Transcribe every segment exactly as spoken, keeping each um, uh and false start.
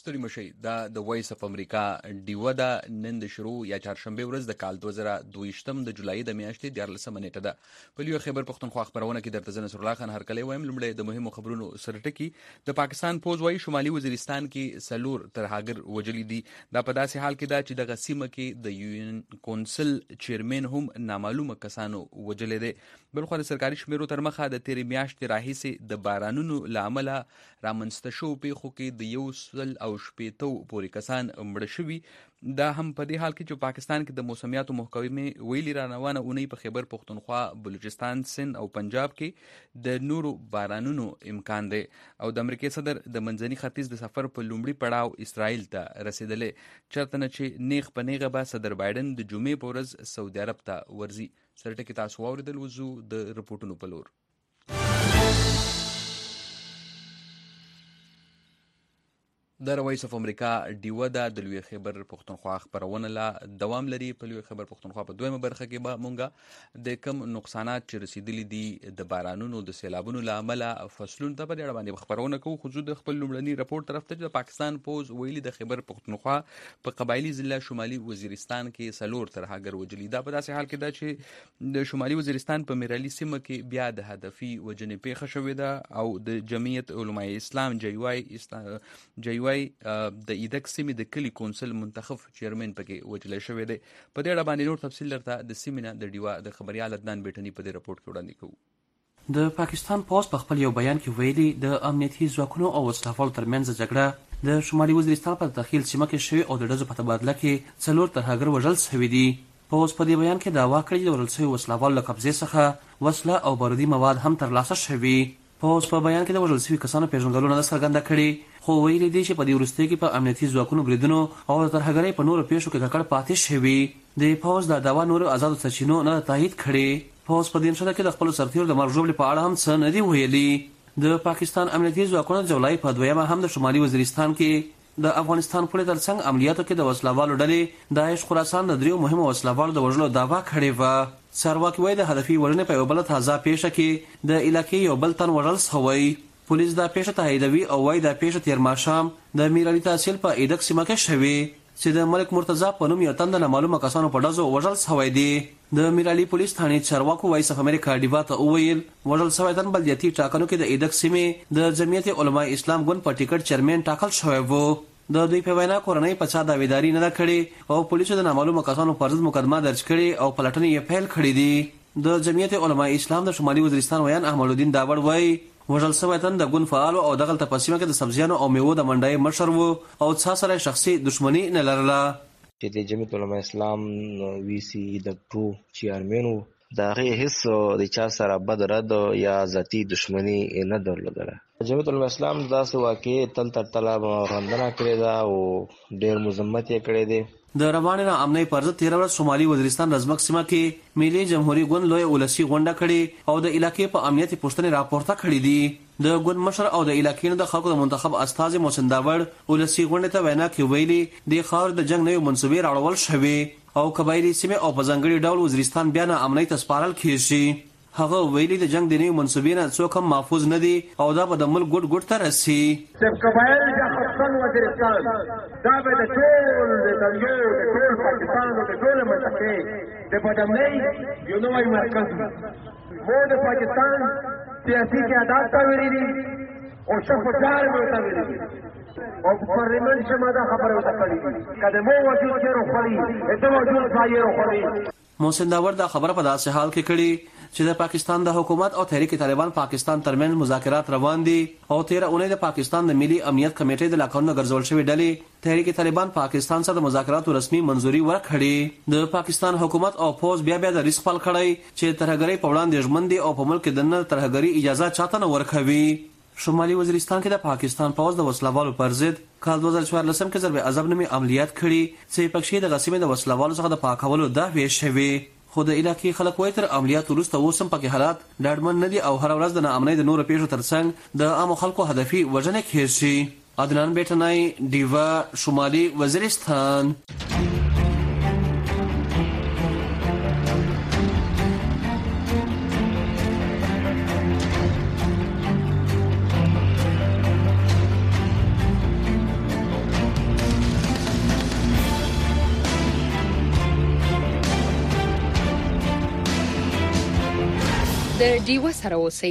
ستړي مشئ دا د وایس اف امریکا ډیوه ده. نن د شروع یا چهارشنبې ورځ د کال دوه زره دویشتم د جولای د میاشتې دیارلسمه نیټه ده. په لوی خیبر پښتونخوا خپرونه کې درته زه نصرالله خان هرکلی وایم. لومړی د مهمو خبرونو سره ټکي. د پاکستان پوځ وایي شمالي وزیرستان کې څلور ترهاګر وژلي دي. دا په داسې حال کې ده چې دغه سیمه کې د یون کونسل چیرمن هم نامعلومه کسانو وژلی دی. بلخوا د سرکاري شمیرو تر مخه د تېرې میاشتې راهیسې د بارانونو له امله رامنځته شوو پیښو کې د یو سل او شپېتو پورې کسان مړه شوي. دا هم په دې حال کې چې پاکستان کې د موسمیاتو محکمې ویلي را روانه اونۍ په خیبر پښتونخوا، بلوچستان، سند او پنجاب کې د نورو بارانونو امکان دی. او د امریکې صدر د منځني ختیځ د سفر په لومړي پړاو اسرائیل ته رسېدلی، چېرته نه چې نیغ په نیغه به صدر بایډن د جمعې په ورځ سعودي عرب ته ورځي. سره ټکي تاسو واورېدل. وځو د رپورټونو په لور. د وایس اف امریکا ډیوه ده د لوی خیبر پښتونخوا خپرونه لا دوام لري. په لوی خیبر پښتونخوا په دویمه برخه کې به مونږه د کم نقصانات چې رسیدلي دي د بارانونو د سیلابونو له امله فصلونو ته په دې اړه باندې خپرونه کوو. خو د خپل لومړني رپورټ طرف ته د پاکستان پوځ ویلي د خیبر پښتونخوا په قبایلي ضلع شمالي وزیرستان کې څلور ترهاګر وژلي. دا په داسې حال کې ده چې د شمالي وزیرستان په میرالي سیمه کې بیا د هدفي وژنې پیښه شوې ده او د جمعیت علماء اسلام جیوای جیوای د ایدک سیمې د کلي کونسل منتخب چیرمن پکې وژلی شوی دی. په دې اړه باندې نور تفصیل درته د سیمې نه د ډیوه د خبریال عدنان بیټني په دې رپورټ کې وړاندې کوو. د پاکستان پوځ په خپل یو بیان کې ویلي د امنیتي ځواکونو او وسلهوالو ترمنځ جګړه د شمالي وزیرستان په داخل سیمه کې شوې او د ډزو په تبادله کې څلور ترهګر وژل شوي دي. پوځ په دې بیان کې دعوا کړې د وژل شویو وسلهوالو له قبضې څخه وسله او بارودي مواد هم ترلاسه شوي. پوځ په بیان کې د وژل شوي کسانو پیژندلونه نه څرګنده کړي، خو ویلي دي چې په دې وروستیو کې په امنیتي ځواکونو بریدونو او د ترهګرۍ په نورو پیښو کې ککړ پاتې شوي. د پوځ دا دعوا نورو آزادو سرچینو نه تایید کړې. پوځ په دې نښته کې د خپلو سرتیرو د مرګ ژوبلې په اړه هم څه نه دي ویلي. د پاکستان امنیتي ځواکونو د جولای په دویمه هم د شمالي وزیرستان کې د افغانستان پولې ترڅنګ عملیاتو کې د وسلهوالو ډلې داعش خراسان د دریو مهمو وسلهوالو د وژلو دعوا کړې وه. چارواکي وایي د هدفي وژنې په یوه بله تازه پیښه کې د علاقې یو بل تن وژل شوی. پولیس دا پیښه تاییدوي او وایي دا پیښه تېر ماښام د میرعلي تحصیل په ایدک سیمه کې شوې چې د ملک مرتضی په نوم یو تن د نامعلومه کسانو په ډزو وژل شوی دی. د میرعلي پولیس تھانې چارواکو وایس اف امریکا ډیوا ته وویل وژل شوی تن بلدیاتي ټاکنو کې د ایدک سیمې د جمعیت علماء اسلام ګوند په ټیکټ چیرمن ټاکل شوی و. د دوی په وینا کورنۍ په چا داویداري نه ده کړې او پولیسو د نامعلومه کسانو پر ضد مقدمه درج کړې او پلټنې یې پیل کړې دي. د جمعیت علماء اسلام د شمالي وزیرستان ویان احمد الدین داوړ وایي وژل شوی تن د ګوند فعال او دغلته په سیمه کې د سبزیانو او میوو د منډۍ مشر و او چا سره شخصي دښمني نه لرله. چې د جمعیت علماء اسلام وی سی د ټو چیرمن و د هغې هېڅ د چا سره بد رد یا ذاتي دښمني نه درلودله. جمعیت علماء اسلام داسې واقعې تل تر تله غندنه کړې ده او ډېر مذمت یې کړی دی. د روانې ناامنۍ پر ضد تېره ورځ شمالي وزیرستان رزمک سیمه کې ملي جمهوري ګوند لویه ولسي غونډه کړې او د علاقې په امنیت یې پوښتنې راپورته کړي دي. د ګوند مشر او د علاقې نه د خلکو د منتخب استازي محسن داوړ ولسي غونډې ته وینا کې ویلي د خاورې د جنګ نوې منصوبې راوړل شوې او قبایلي سیمې او په ځانګړي ډول وزیرستان بیا ناامنۍ ته سپارل کېږي. هغه ویلي د جنگ د نوې منصوبې نه څوک هم محفوظ نه دي او دا به د ملک ګوټ ګوټ ته رسي. قبایل د خپل وزیرستان دا به د ټول د دنیا د ټول پاکستان او د ټول منطقې د بدامنۍ یو نوی مرکز مو د پاکستان سیاسي قیادات ته ویلي دي او شفافیت مو ته ویلي دي او په پارلیمنت کې ما دا خبره وته کړې کله مو وجود کې روخړي اته وجود ځای روخړي. محسن داوړ دا خبره په داسې حال کې کړي چې د پاکستان د حکومت او تحریک طالبان پاکستان ترمنځ مذاکرات روان دي او تیره اونۍ د پاکستان د ملي امنیت کمیټې د لاکونو ګرځول شوې ډلې تحریک طالبان پاکستان سره د مذاکراتو رسمي منظوري ورکړې. د پاکستان حکومت او پوځ بیا بیا د ریسک خپل کړی چې ترهګرۍ په وړاندې ژمن دي او په ملک کې دننه ترهګرۍ اجازه چاته نه ورکوي. شمالي وزیرستان کې د پاکستان پوځ د وسلهوالو پر ضد کال دوه زره څوارلسم کې ضرب عذاب نومي عملیات کړي چې پکې د غسیمې د وسلهوالو څخه د پاکولو دعوې شوې. خو د علاقې خلک وایي تر عملیات وروسته اوس هم پکې حالات ډاډمن نه دي او هره ورځ د ناامنۍ د نورو پیښو ترڅنګ د عامو خلکو هدفي وژنې کېږي. عدنان بیټنی ډیوا شمالي وزیرستان. د ډیوه سره اوسئ.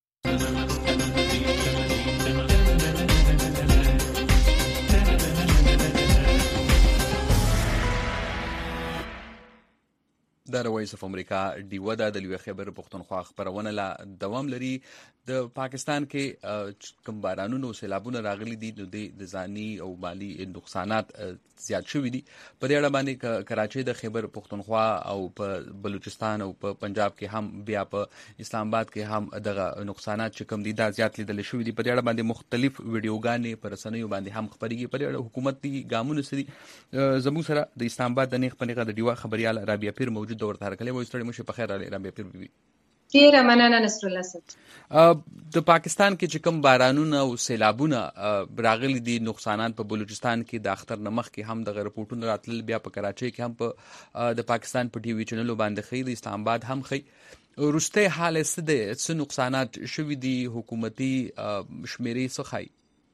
د وایس اف امریکا ډیوه د لوی خبر پښتونخوا خبرونه لا دوام لري. د پاکستان کې کوم بارانونه او سیلابونه راغلي دي نو د ځاني او مالی نقصانات زیات شوي دي. په دې اړه باندې کراچۍ د خیبر پښتونخوا او په بلوچستان او په پنجاب کې هم بیا په اسلام آباد کې هم دغه نقصانات چې کوم دي دا زیات لیدل شوي دي. په دې اړه باندې مختلف ویډیوګانې پر رسنیو باندې هم خبرېږي. په دې اړه حکومتي ګامونه سدي زموږ سره د اسلام آباد د نیغ پنیغه د ډیوه خبريال رابعه پیر موجود د ورته هرکلی وایي. ستړي مشه په خیر علي رابعه پیر بي ډیره مننه نصر الله صاحب. د پاکستان کې چې کوم بارانونه او سیلابونه راغلي دي نقصانات په بلوچستان کې د اختر نمخ کې هم د رپورټونو راتلل بیا په کراچۍ کې هم په د پاکستان په ټي وي چینلو باندې خي د اسلام آباد هم خي ورسته حاله څه د څه نقصانات شوي دي حکومتي شمیرې څه خي.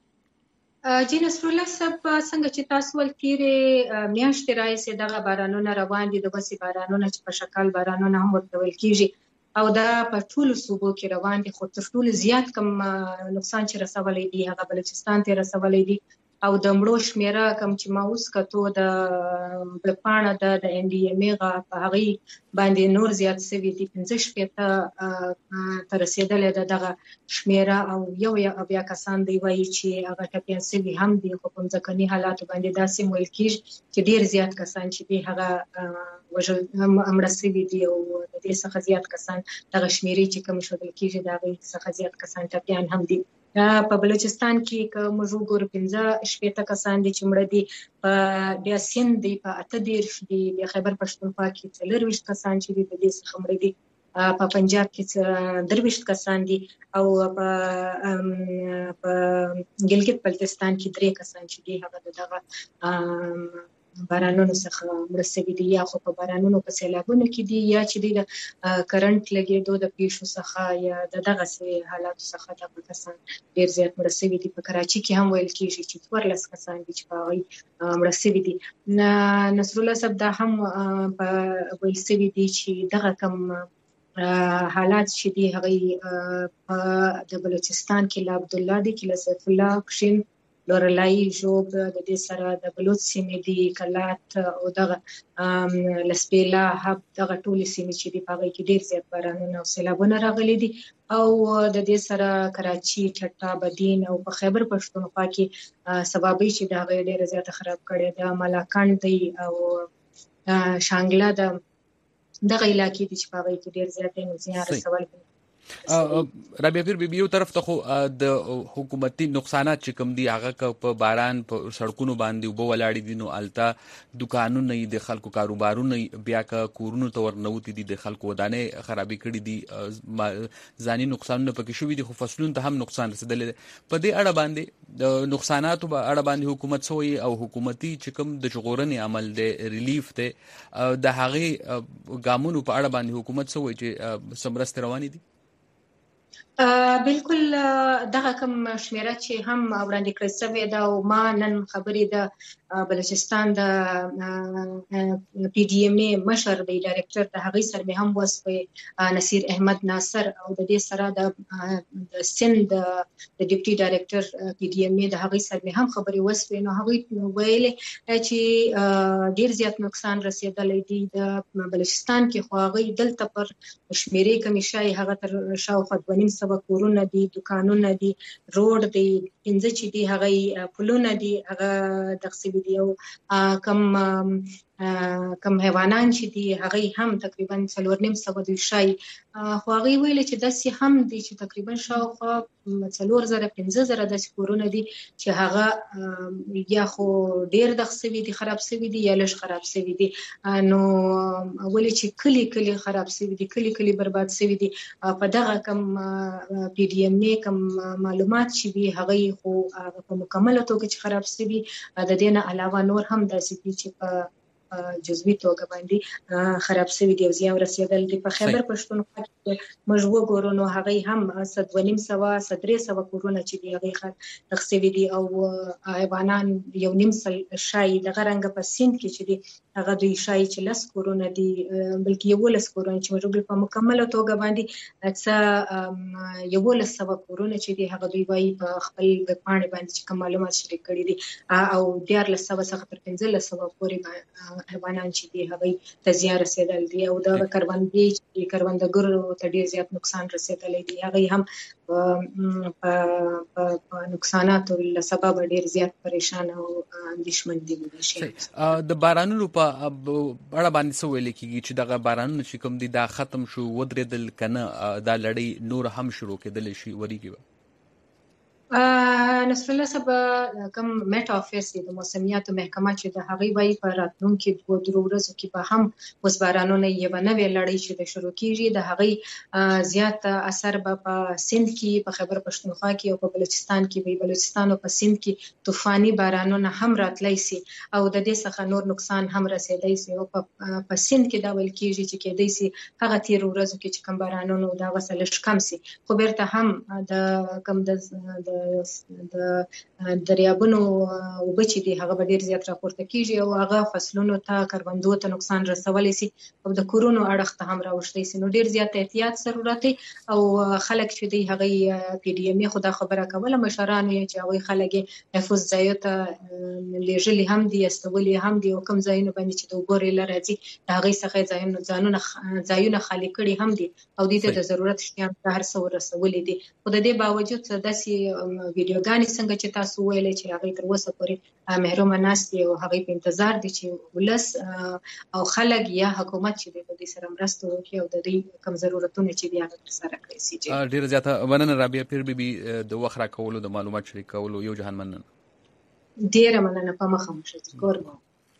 جی نصر الله صاحب څنګه چې تاسو ول تیرې میاشتې راځي دغه بارانونه روان دي د وسی بارانونه چې په شکل بارانونه هم ورته ویل کیږي او دا په ټولو صوبو کې روان دي. خو تر ټولو زیات کم نقصان چې رسولي دي هغه بلوچستان ته رسولي دي او د مړو شمیره کم چې ما اوس کتو د بلپاڼه د د ان ډي ام ای غا په هغه باندې نور زیات سوي دي پنځه شپېته تر رسیدلې ده دغه شمیره او یو یا بیا کسان دی وایي چې هغه ټپیان سوي هم دي. خو په ځکهني حالات باندې داسې ویل کیږي چې ډیر زیات کسان چې دي هغه وژل امر سوي دي او د دې څخه زیات کسان دغه شمیرې چې کوم شول کیږي دا غي څخه زیات کسان ټپیان هم دي. په بلوچستان کې که موږ وګورو پنځه شپېته کسان دي چې مړه دي. په بیا سیند دی په اته دېرش دي. بیا خیبر پښتونخوا کې څلرویشت کسان چې دي د دې څخه مړه دي. په پنجاب کې درویشت کسان دي او په ګلګت بلتستان کې درې کسان چې دي هغه دغه بارانونو څخه مړه شوي دي یا خو په بارانونو په سیلابونو کې دي یا چې د کرنټ لګېدو د پیښو څخه یا د دغسې حالاتو څخه دغه کسان ډېر زیات مړه شوي دي. په کراچي کې هم ویل کېږي چې څوارلس کسان دي چې په هغوی مړه شوي دي. نصر الله صاحب دا هم په ویل شوي دي چې دغه کم حالات چې دي هغوی په د بلوچستان کې له عبدالله دي کې له سیف الله کشین لورلای ژوب د دې سره د بلوچ سیمې دي کلات او دغه لسپیلا هب دغه ټولې سیمې چې دي په هغوی کې ډېر زیات بارانونه او سیلابونه راغلي دي او د دې سره کراچي ټټا بدین او په خیبر پښتونخوا کې سبابي چې د هغوی ډېره زیاته خراب کړې ده. ملاکنډ دی او شانګله د دغه علاقې دي چې په هغوی کې ډېر زیات زیان رسول دي. رابعه پیر بي بي یو طرف ته خو د حکومتي نقصانات چې کوم دي هغه په باران په سړکونو باندې وبو ولاړ دي نو التا دکانونه د خلکو کاروبارونه بیا کا کورونو ته ورنوتی دي د خلکو ودانې خرابې کړې دي ځاني نقصانونه پکې شوي دي خو فصلونو ته هم نقصان رسیدلی. په دې اړه باندې د نقصاناتو په اړه باندې حکومت سوی او حکومتي چې کوم د ژغورنې عمل دی ریلیف دی د هغې ګامونو په اړه باندې حکومت سوی چې سمرستې روانې دي. بالکل دغه کوم شمیره چې هم وړاندې کړل شوې ده او ما نن خبرې د بلوچستان د پی ډي ایم ای مشر دی ډایرکټر د هغوی سره مې هم وسوې نصیر احمد ناصر او د دې سره د سند د ډیپټي ډایرکټر پی ډي ایم ای د هغوی سره مې هم خبرې وسوې نو هغوی ویلې چې ډېر زیات نقصان رسېدلی دی د بلوچستان کې خو هغوی دلته پر شمیرې کمې شایي هغه تر شاوخوا دوه نیم سوه کورونه دي دکانونه دي روډ دی پنځه چې دي هغه پلونه دي هغه دغسې دي او کم کم حیوانان چې دي هغوی هم تقریبا څلور نیم سوه دوی شایي خو هغوی ویلې چې داسې هم دي چې تقریبا شاوخوا څلور زره پنځه زره داسې کورونه دي چې هغه یا خو ډېر دغ سوي دي خراب سوي دي یا لږ خراب سوي دي نو ولې چې کلي کلي خراب سوي دي کلي کلي برباد سوي دي په دغه کم پی ډي ایم ای کم معلومات چې دي هغوی خو په مکمله توګه چې خراب سوي د دې نه علاوه نور هم داسې دي چې په جزوي توګه باندې خراب سوي دي او زیان رسېدل دي. په خیبر پښتونخوا کې موږ وګورو نو هغوی هم څه دوه نیم سوه څه درې سوه کورونه چې دي هغوی دغ سوي دي او حیوانان یو نیم سل شایي دغه رنګه په سیند کې چې دي هغه دوی شایي چې لس کورونه دي بلکې یولس کورونه چې موږ په مکمله توګه باندې څه یولس سوه کورونه چې دي هغه دوی وایي په خپل ویبپاڼې باندې چې کوم معلومات شریک کړي دي او دیارلس سوه څخه تر پنځلس سوه پورې حیوانان چې دي هغوی ته زیان رسېدل دي او دغه کروندې چې کروندګرو ته ډېر زیات نقصان رسېدلی دی هغوی هم په نقصاناتو له سببه ډېر زیات پریشان او اندېښمن دي ویلی شي. د بارانونو په اړه باندې څه ویلی کېږي چې دغه بارانونه چې کوم دي دا ختم شو ودرېدل که نه دا لړۍ نور هم شروع کېدلی شي وریږي به؟ نصر الله صاحب کوم میټ افیس دی د موسمیاتو محکمه چې د هغوی وایي په راتلونکي دوه درو ورځو کې به هم اوس بارانونه یوه نوې لړۍ چې د شروع کېږي د هغوی زیات اثر به په سند کې په خیبر پښتونخوا کې او په بلوچستان کې وي. بلوچستان او په سند کې طوفاني بارانونه هم راتلی سي او د دې څخه نور نقصان هم رسېدی سي او په سند کې دا ویل کېږي چې کېدی سي هغه تېرو ورځو کې چې کوم بارانونه د هغه څه لږ کم سي خو بیرته هم د کوم د د دریابونو اوبه چې دي هغه به ډېر زیات راپورته کېږي او هغه فصلونو ته کروندو ته نقصان رسولی سي او د کورونو اړخ ته هم راوښتی سي نو ډېر زیات احتیاط ضرورت دی او خلک چې دی هغوی پی ډي ایم ای خو دا خبره کوله مشرانو یې چې هغوی خلک یې محفوظ ځایو ته لېږلي هم دي استولي هم دي او کوم ځایونه باندې چې د اوبو ریله راځي د هغوی څخه یې ځانونه ځایونه خالي کړي هم دي او دوی ته د ضرورت شیان ته هر څه ورسولي دي خو د دې باوجود داسې ویډیوګانې څنګه چې تاسو ویلې چې هغوی تر اوسه پورې محرومه ناست دي او هغوی په انتظار دي چې ولس او خلک یا حکومت چې دی د دوی سره مرسته وکړي او د دوی کوم ضرورتونه چې دي هغه ترسره کړی سي. ډېره زیاته مننه رابعه پیر بیبي د وخت راکولو د معلومات شریک کولو یو جهان مننه. ډېره مننه په مخه مو ښه کور مو.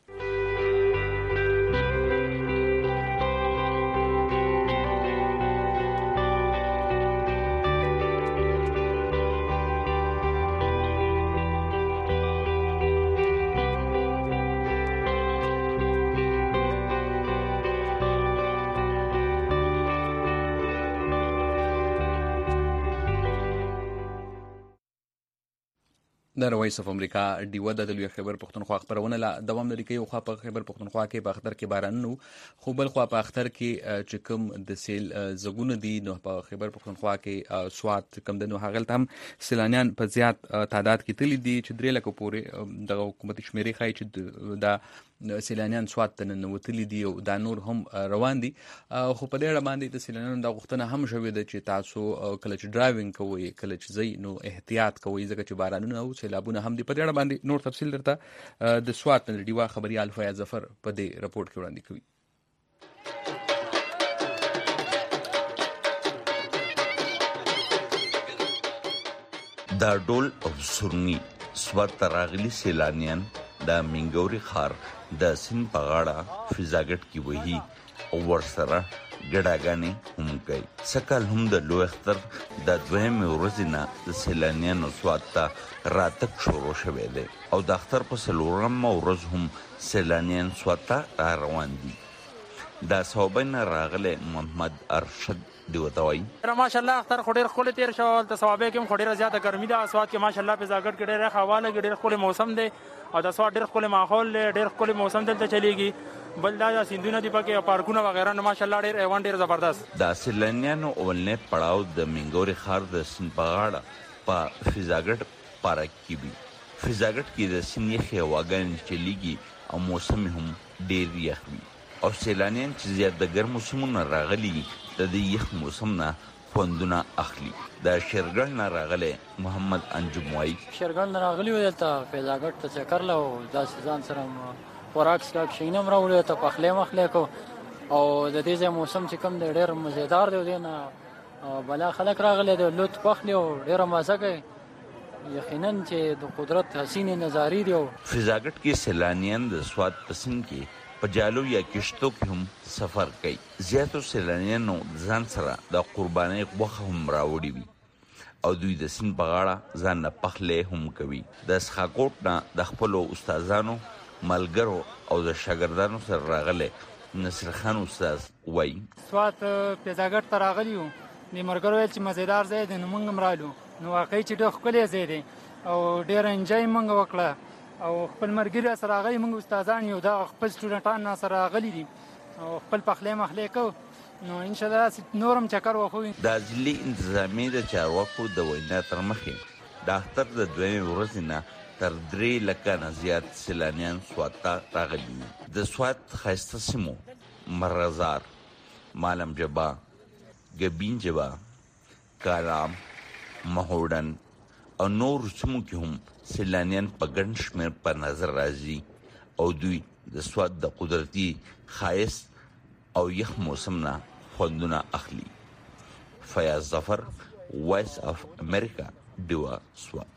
د رویس اف امریکا ډیوه د لوی خیبر پښتونخوا خبرونه لا دوام لري کوي خو په خیبر پښتونخوا کې په اختر کې بارانونه خو بل خو په اختر کې چې کوم د سیل زګونه دي نو په خیبر پښتونخوا کې سواد کم د نو هغل تم سیلانیان په زیات تعداد کې تللی دي چې درې لکه پورې د حکومت شمیرې خای چې د سیلانیان سواد ته ننوتلي دي او دا نور هم روان دي خو په دې اړه باندې د سیلانیانو د غوښتنه هم شوې ده چې تاسو کله چې ډرایوینګ کوئ کله چې ځئ نو احتیاط کوئ ځکه چې بارانونه او سیلابونه هم دي. په دې اړه باندې نور تفصیل درته د سواد نه ډیوا خبريال فیاض ظفر په دې رپورټ کې وړاندې کوي. دا ډول او سورني سواد تراغلي سیلانیان د منګوري خار د سین په غاړه فضاګټ کې وਹੀ او ورسره ګډاګانې هم کوي. سکل هم د لوی اختر د دویم ورځې نه د سیلانیانو سواد ته راتګ شروع شوی دی او د اختر په څلورم ورځ هم سیلانیان سواد ته روان دي. دا صوبین راغله محمد ارشد دی وتاوي ماشاءالله اختر خډیر خپل تیر شو د ثوابه کې خډیر زیاته ګرمي ده اسواد کې ماشاءالله په زاګړ کې ډېر حواله کې ډېر خپل موسم دی او د اسواد ډېر خپل ماحول ډېر خپل موسم دلته چلیږي بل دا سیندونه دی پکې پارکونه وغیرہ نو ماشاءالله ډېر ایوان ډېر زبردست. د سیلانیانو اولنې پړاو د منګوري خار د سین په غاړه په فضاګټ پارک کې وي. فضاګټ کې د سین یخي واګن چلیږي او موسم هم ډېر یخ وي او سیلانیان چې زیات د ګرمو سیمونو راغلي د دې یخ موسم نه خوندونه اخلي. د شیرګل نه راغله محمد انجم وای شیرګل نه راغلی و دلته فضاګټ ته چکر له دا سیزان سره خوراک سکاک شینم راوړل ته پخلې مخلې کو او د دې موسم چې کوم د ډېر مزیدار دی نه بلا خلک راغله د لوت پخلې او ډېر مزه کوي یقینا چې د قدرت حسین نظاری دی. فضاګټ کې سیلانیان د سواد پسند کې په جالو یا کشتو کې هم سفر کوي. زیاتو سیلانیانو ځان سره د قربانۍ غوښه هم راوړي وي او دوی د سیند په غاړه ځان نه پخلې هم کوي. د سخاکوټ نه د خپلو استادانو ملګرو او د شاګردانو سره راغله نصر خان استاد وای سواد فضاګټ ته راغلی وو د مرګرو چې مزیدار ځای دی نو موږ هم رالو نو واقعي چې ډېر ښکلی ځای دی او ډېر انجوی موږ وکړه او خپل مرګري سره راغلي، موږ استادان یو، دا خپل سټوډنټان سره راغلي دي او خپل پخلی مخلی کو، نو ان شاء الله نورم چکر وخو. د ضلعي انتظامیې د چارواکو د وینا تر مخې د اختر د دویمې ورځې نه تر درې لکه نه زیات سیلانیان سوات ته راغلي. د سوات ښایسته سیمو مرغزار، مالم جبا، ګبین جبا، کالام، مهوډن او نور سیمو کې هم سیلانیان په ګڼ شمېر په نظر راځي او دوی د سوات د قدرتي ښایست او یخ موسم نه خوندونه اخلي. فیاض ظفر، وایس اف امریکا، ډیوا، سوات.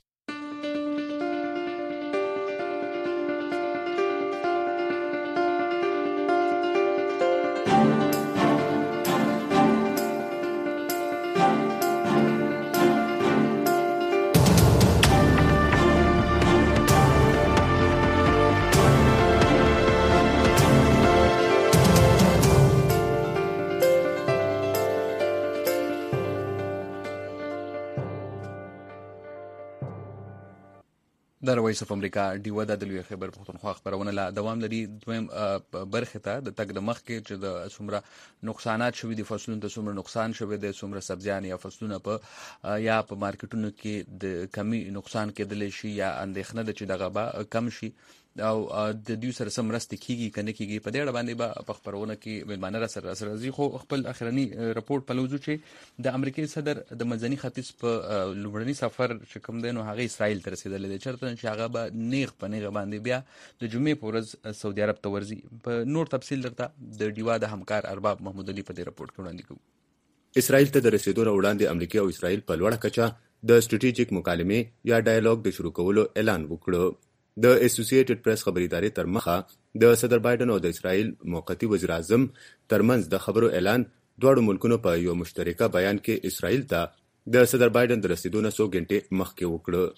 د رویس اف امریکا ډیوه د لوی خیبر پښتونخوا خبرونه لا دوام لري. دویم برخه ته د تګ د مخ کې چې د څومره نقصانات شوي دي، فصلونو ته څومره نقصان شوی دی، څومره سبزیان یا فصلونه په یا په مارکیټونو کې د کمی نقصان کېدلی شي یا اندېښنه ده چې دغه به کم شي او د دوی سره سم مرستې کیږي کنه کیږي. په دې اړه باندې به په خبرونه کې مېلمانه را سره سره راځي. خو خپل اخرنی رپورټ په لوزو چې د امریکای صدر د منځني ختیځ په لومړني سفر چې کوم دی نو هغه اسرائیل ته رسیدلی دی، چېرته چې هغه به نیغ په نیغه باندې بیا د جمعې په ورځ سعودي عرب ته ورځي. په نور تفصیل درته د ډیوا د همکار ارباب محمود علي په دې رپورټ کې وړاندې کوو. اسرائیل ته د رسیدو نه وړاندې امریکا او اسرائیل په لوړه کچه د سټریټیجیک مکالمې یا ډایالوګ د شروع کولو اعلان وکړ. د اسوسییټډ پریس خبري ادارې تر مخه د صدر بایدن او د اسرائیل موقتی وزیر اعظم ترمنځ د خبرو اعلان دواړو ملکونو په یو مشترکه بیان کې اسرائیل ته د صدر بایدن د رسیدو نه څو غنټې مخکې وکړ.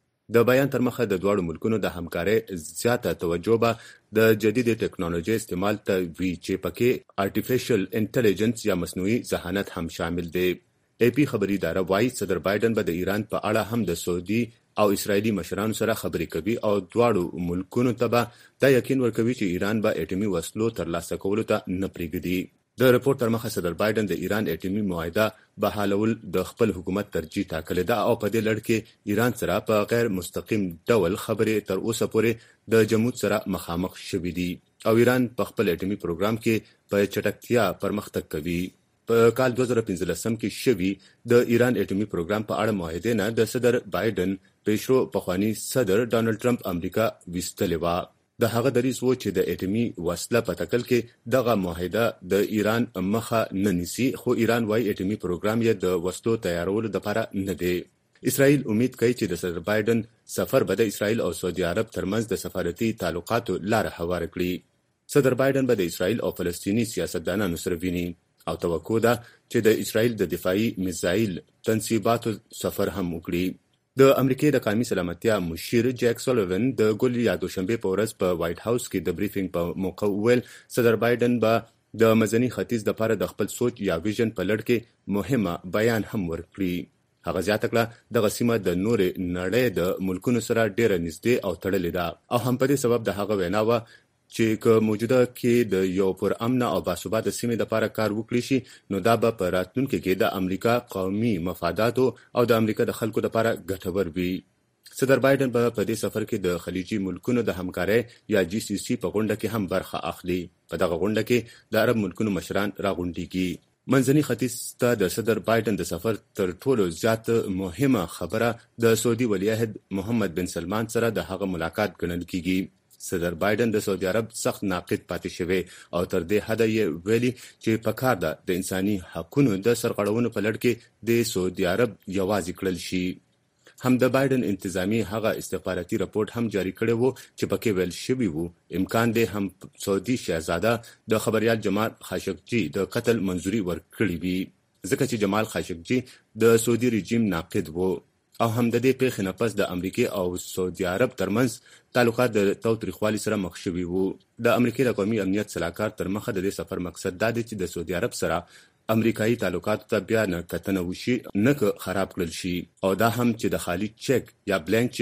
د بیان تر مخه د دواړو ملکونو د همکارۍ زیاته توجه به د جدید ټکنالوژي استعمال ته وی چې پکې آرټیفیشل انټيليجنس یا مصنوعي ذهانت هم شامل دی. ای پی خبري اداره وايي صدر بایدن به د ایران په اړه هم د سعودي او اسرائیلي مشرانو سره خبرې کوي او دواړو ملکونو ته به دا یقین ورکوي چې ایران به اټومي وسلو ترلاسه کولو ته نه پرېږدي. د رپورټ تر مخه صدر بایدن د ایران اټومي معاهده بحالول د خپل حکومت ترجیح ټاکلې ده او په دې لړ کې ایران سره په غیر مستقیم ډول خبرې تر اوسه پورې د جمهود سره مخامخ شوې دي او ایران په خپل اټومي پروګرام کې په چټکتیا پرمختګ کوي. په کال دوه زره پنځلسم کې شوی د ایران اټومي پروګرام په اړه معاهده نه د صدر بایدن پیشرو پخوانی صدر ډانلډ ټرمپ امریکا وستلې و. د هغه دریځ و چې د اټومي وسله په ټکل کې دغه معاهده د ایران مخه نه نیسي، خو ایران وايي اټومي پروګرام یې د وسلو تیارولو لپاره نه دی. اسرائیل امید کوي چې د صدر بایدن سفر به د اسرائیل او سعودي عرب ترمنځ د سفارتي تعلقاتو لار هوار کړي. صدر بایدن به د اسرائیل او فلسطینی سیاستدانانو سره ویني او توقع ده چې د اسرائیل د دفاعي میزایل تنصیباتو سفر هم وکړي. د امریکای د قومي سلامتیا مشیر جیک سولوون د ګل یا دوشنبه په ورځ په وایټ هاوس کې د بریفینګ په موقع ویل صدر بایدن به د منځني ختیځ لپاره د خپل سوچ یا ویژن په لړ کې مهمه بیان هم ورکړي. هغه زیاته کړه دغه سیمه د نورې نړۍ د ملکونو سره ډیره نږدې او تړلې ده او هم په دې سبب د هغه وینا و چې که موجوده کې د یو پر امن او باثباته سیمې لپاره کار وکړي شي نو دا به په راتلونکي کې د امریکا قومي مفاداتو او د امریکا د خلکو لپاره ګټور وي. صدر بایدن به په دې سفر کې د خلیجي ملکونو د همکارۍ یا جی سی سی په غونډه کې هم برخه اخلي. په دغه غونډه کې د عرب ملکونو مشران راغونډيږي. منځني ختیځ ته د صدر بایدن د سفر تر ټولو زیات مهمه خبره د سعودي ولیعهد محمد بن سلمان سره د هغه ملاقات ګڼل کیږي. صدر بایدن د سعودي عرب سخت ناقد پاتې شوی او تر دې حده یې ویلي چې پکار ده د انساني حقوقو د سرغړونو په لړ کې د سعودي عرب یوازې کړل شي. هم د بایدن انتظامی هغه استخباراتي رپورټ هم جاری کړی وو چې پکې ویل شوی وو امکان دی هم سعودي شاهزاده د خبريال جمال خاشقجي د قتل منځوري ورکړي وي ځکه چې جمال خاشقجي د سعودي رژیم ناقد وو او هم د دې پیښې نه پس د امریکای او سعودي عرب ترمنځ تعلقات د تاوتریخوالي سره مخ شوي وو. د امریکای د قومي امنیت صلاحکار تر مخه د دې سفر مقصد دا دی چې د سعودي عرب سره امریکایي تعلقات ته بیا نه کتنه وشي نه خراب کړل شي او دا هم چې د خالي چک یا بلانک چک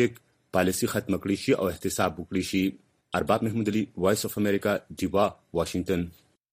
پالیسي ختم کړی شي او احتساب وکړي شي. ارباب محمود علي، وایس اف امریکا، ډیوا، واشنگټن.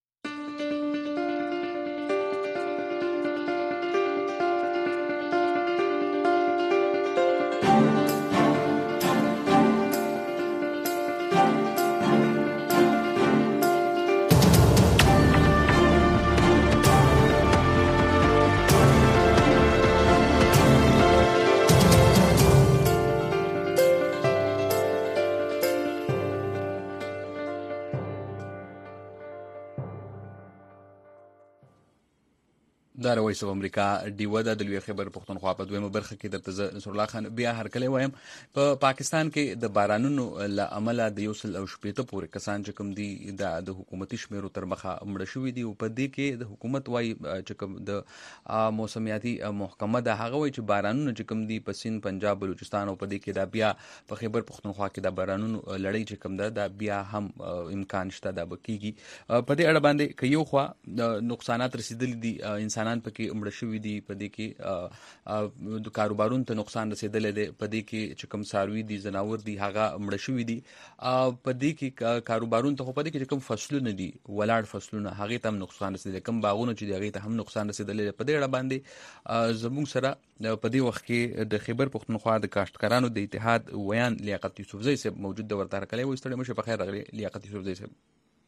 دا وایس اف امریکا ډیوه د لوی خبر پښتونخوا په دویمه برخه کې درته زه نصر الله خان بیا هرکلی وایم. په پا پاکستان کې د بارانونو له امله د یو سل او شپېته پورې کسان چې کوم دي د حکومتي شمیرو تر مخه مړه شوي دي او په دې کې د حکومت وایي چې کوم د موسمیاتي محکمه ده هغه وایي چې بارانونه چې کوم دي په سیند، پنجاب، بلوچستان او په دې کې دا بیا په خیبر پښتونخوا کې د بارانونو لړۍ چې کوم ده دا بیا هم امکان شته دا به کېږي. په دې اړه باندې که یو خوا نقصانات رسیدلي دي، انسانان پکې مړه شوي دي، په دې کې د کاروبارونو ته نقصان رسیدلی دی، په دې کې چې کوم څاروي دي، ځناور دي هغه مړه شوي دي، په دې کې کاروبارونو ته خو په دې کې چې کوم فصلونه دي ولاړ فصلونه هغې ته هم نقصان رسیدلی، کوم باغونه چې دي هغې ته هم نقصان رسیدلی دی. په دې اړه باندې زموږ سره په دې وخت کې د خیبر پښتونخوا د کاشتکارانو د اتحاد ویان لیاقت یوسفزی صاحب موجود دی. ورته هرکلی وایو. ستړی مه شئ، په خیر راغلی لیاقت یوسفزی صاحب.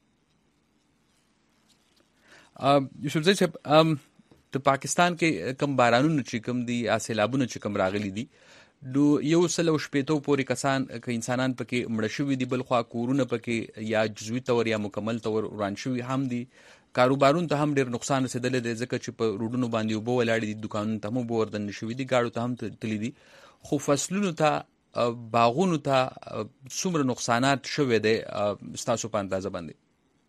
یوسفزی صاحب، د پاکستان کې کم بارانونه چې کم دي، سیلابونه چې کم راغلي دي، نو یو سل او شپېتو پورې کسان که انسانان پکې مړه شوي دي، بل خوا کورونه پکې یا جزوي طور یا مکمل طور وران شوي هم دي، کاروبارونو ته هم ډېر نقصان رسېدلی دی ځکه چې په روډونو باندې اوبه ولاړې دي، دکانونو ته هم اوبه وردننه شوي دي، ګاډو ته هم تللي دي، خو فصلونو ته، باغونو ته څومره نقصانات شوی دی ستاسو په اندازه باندې؟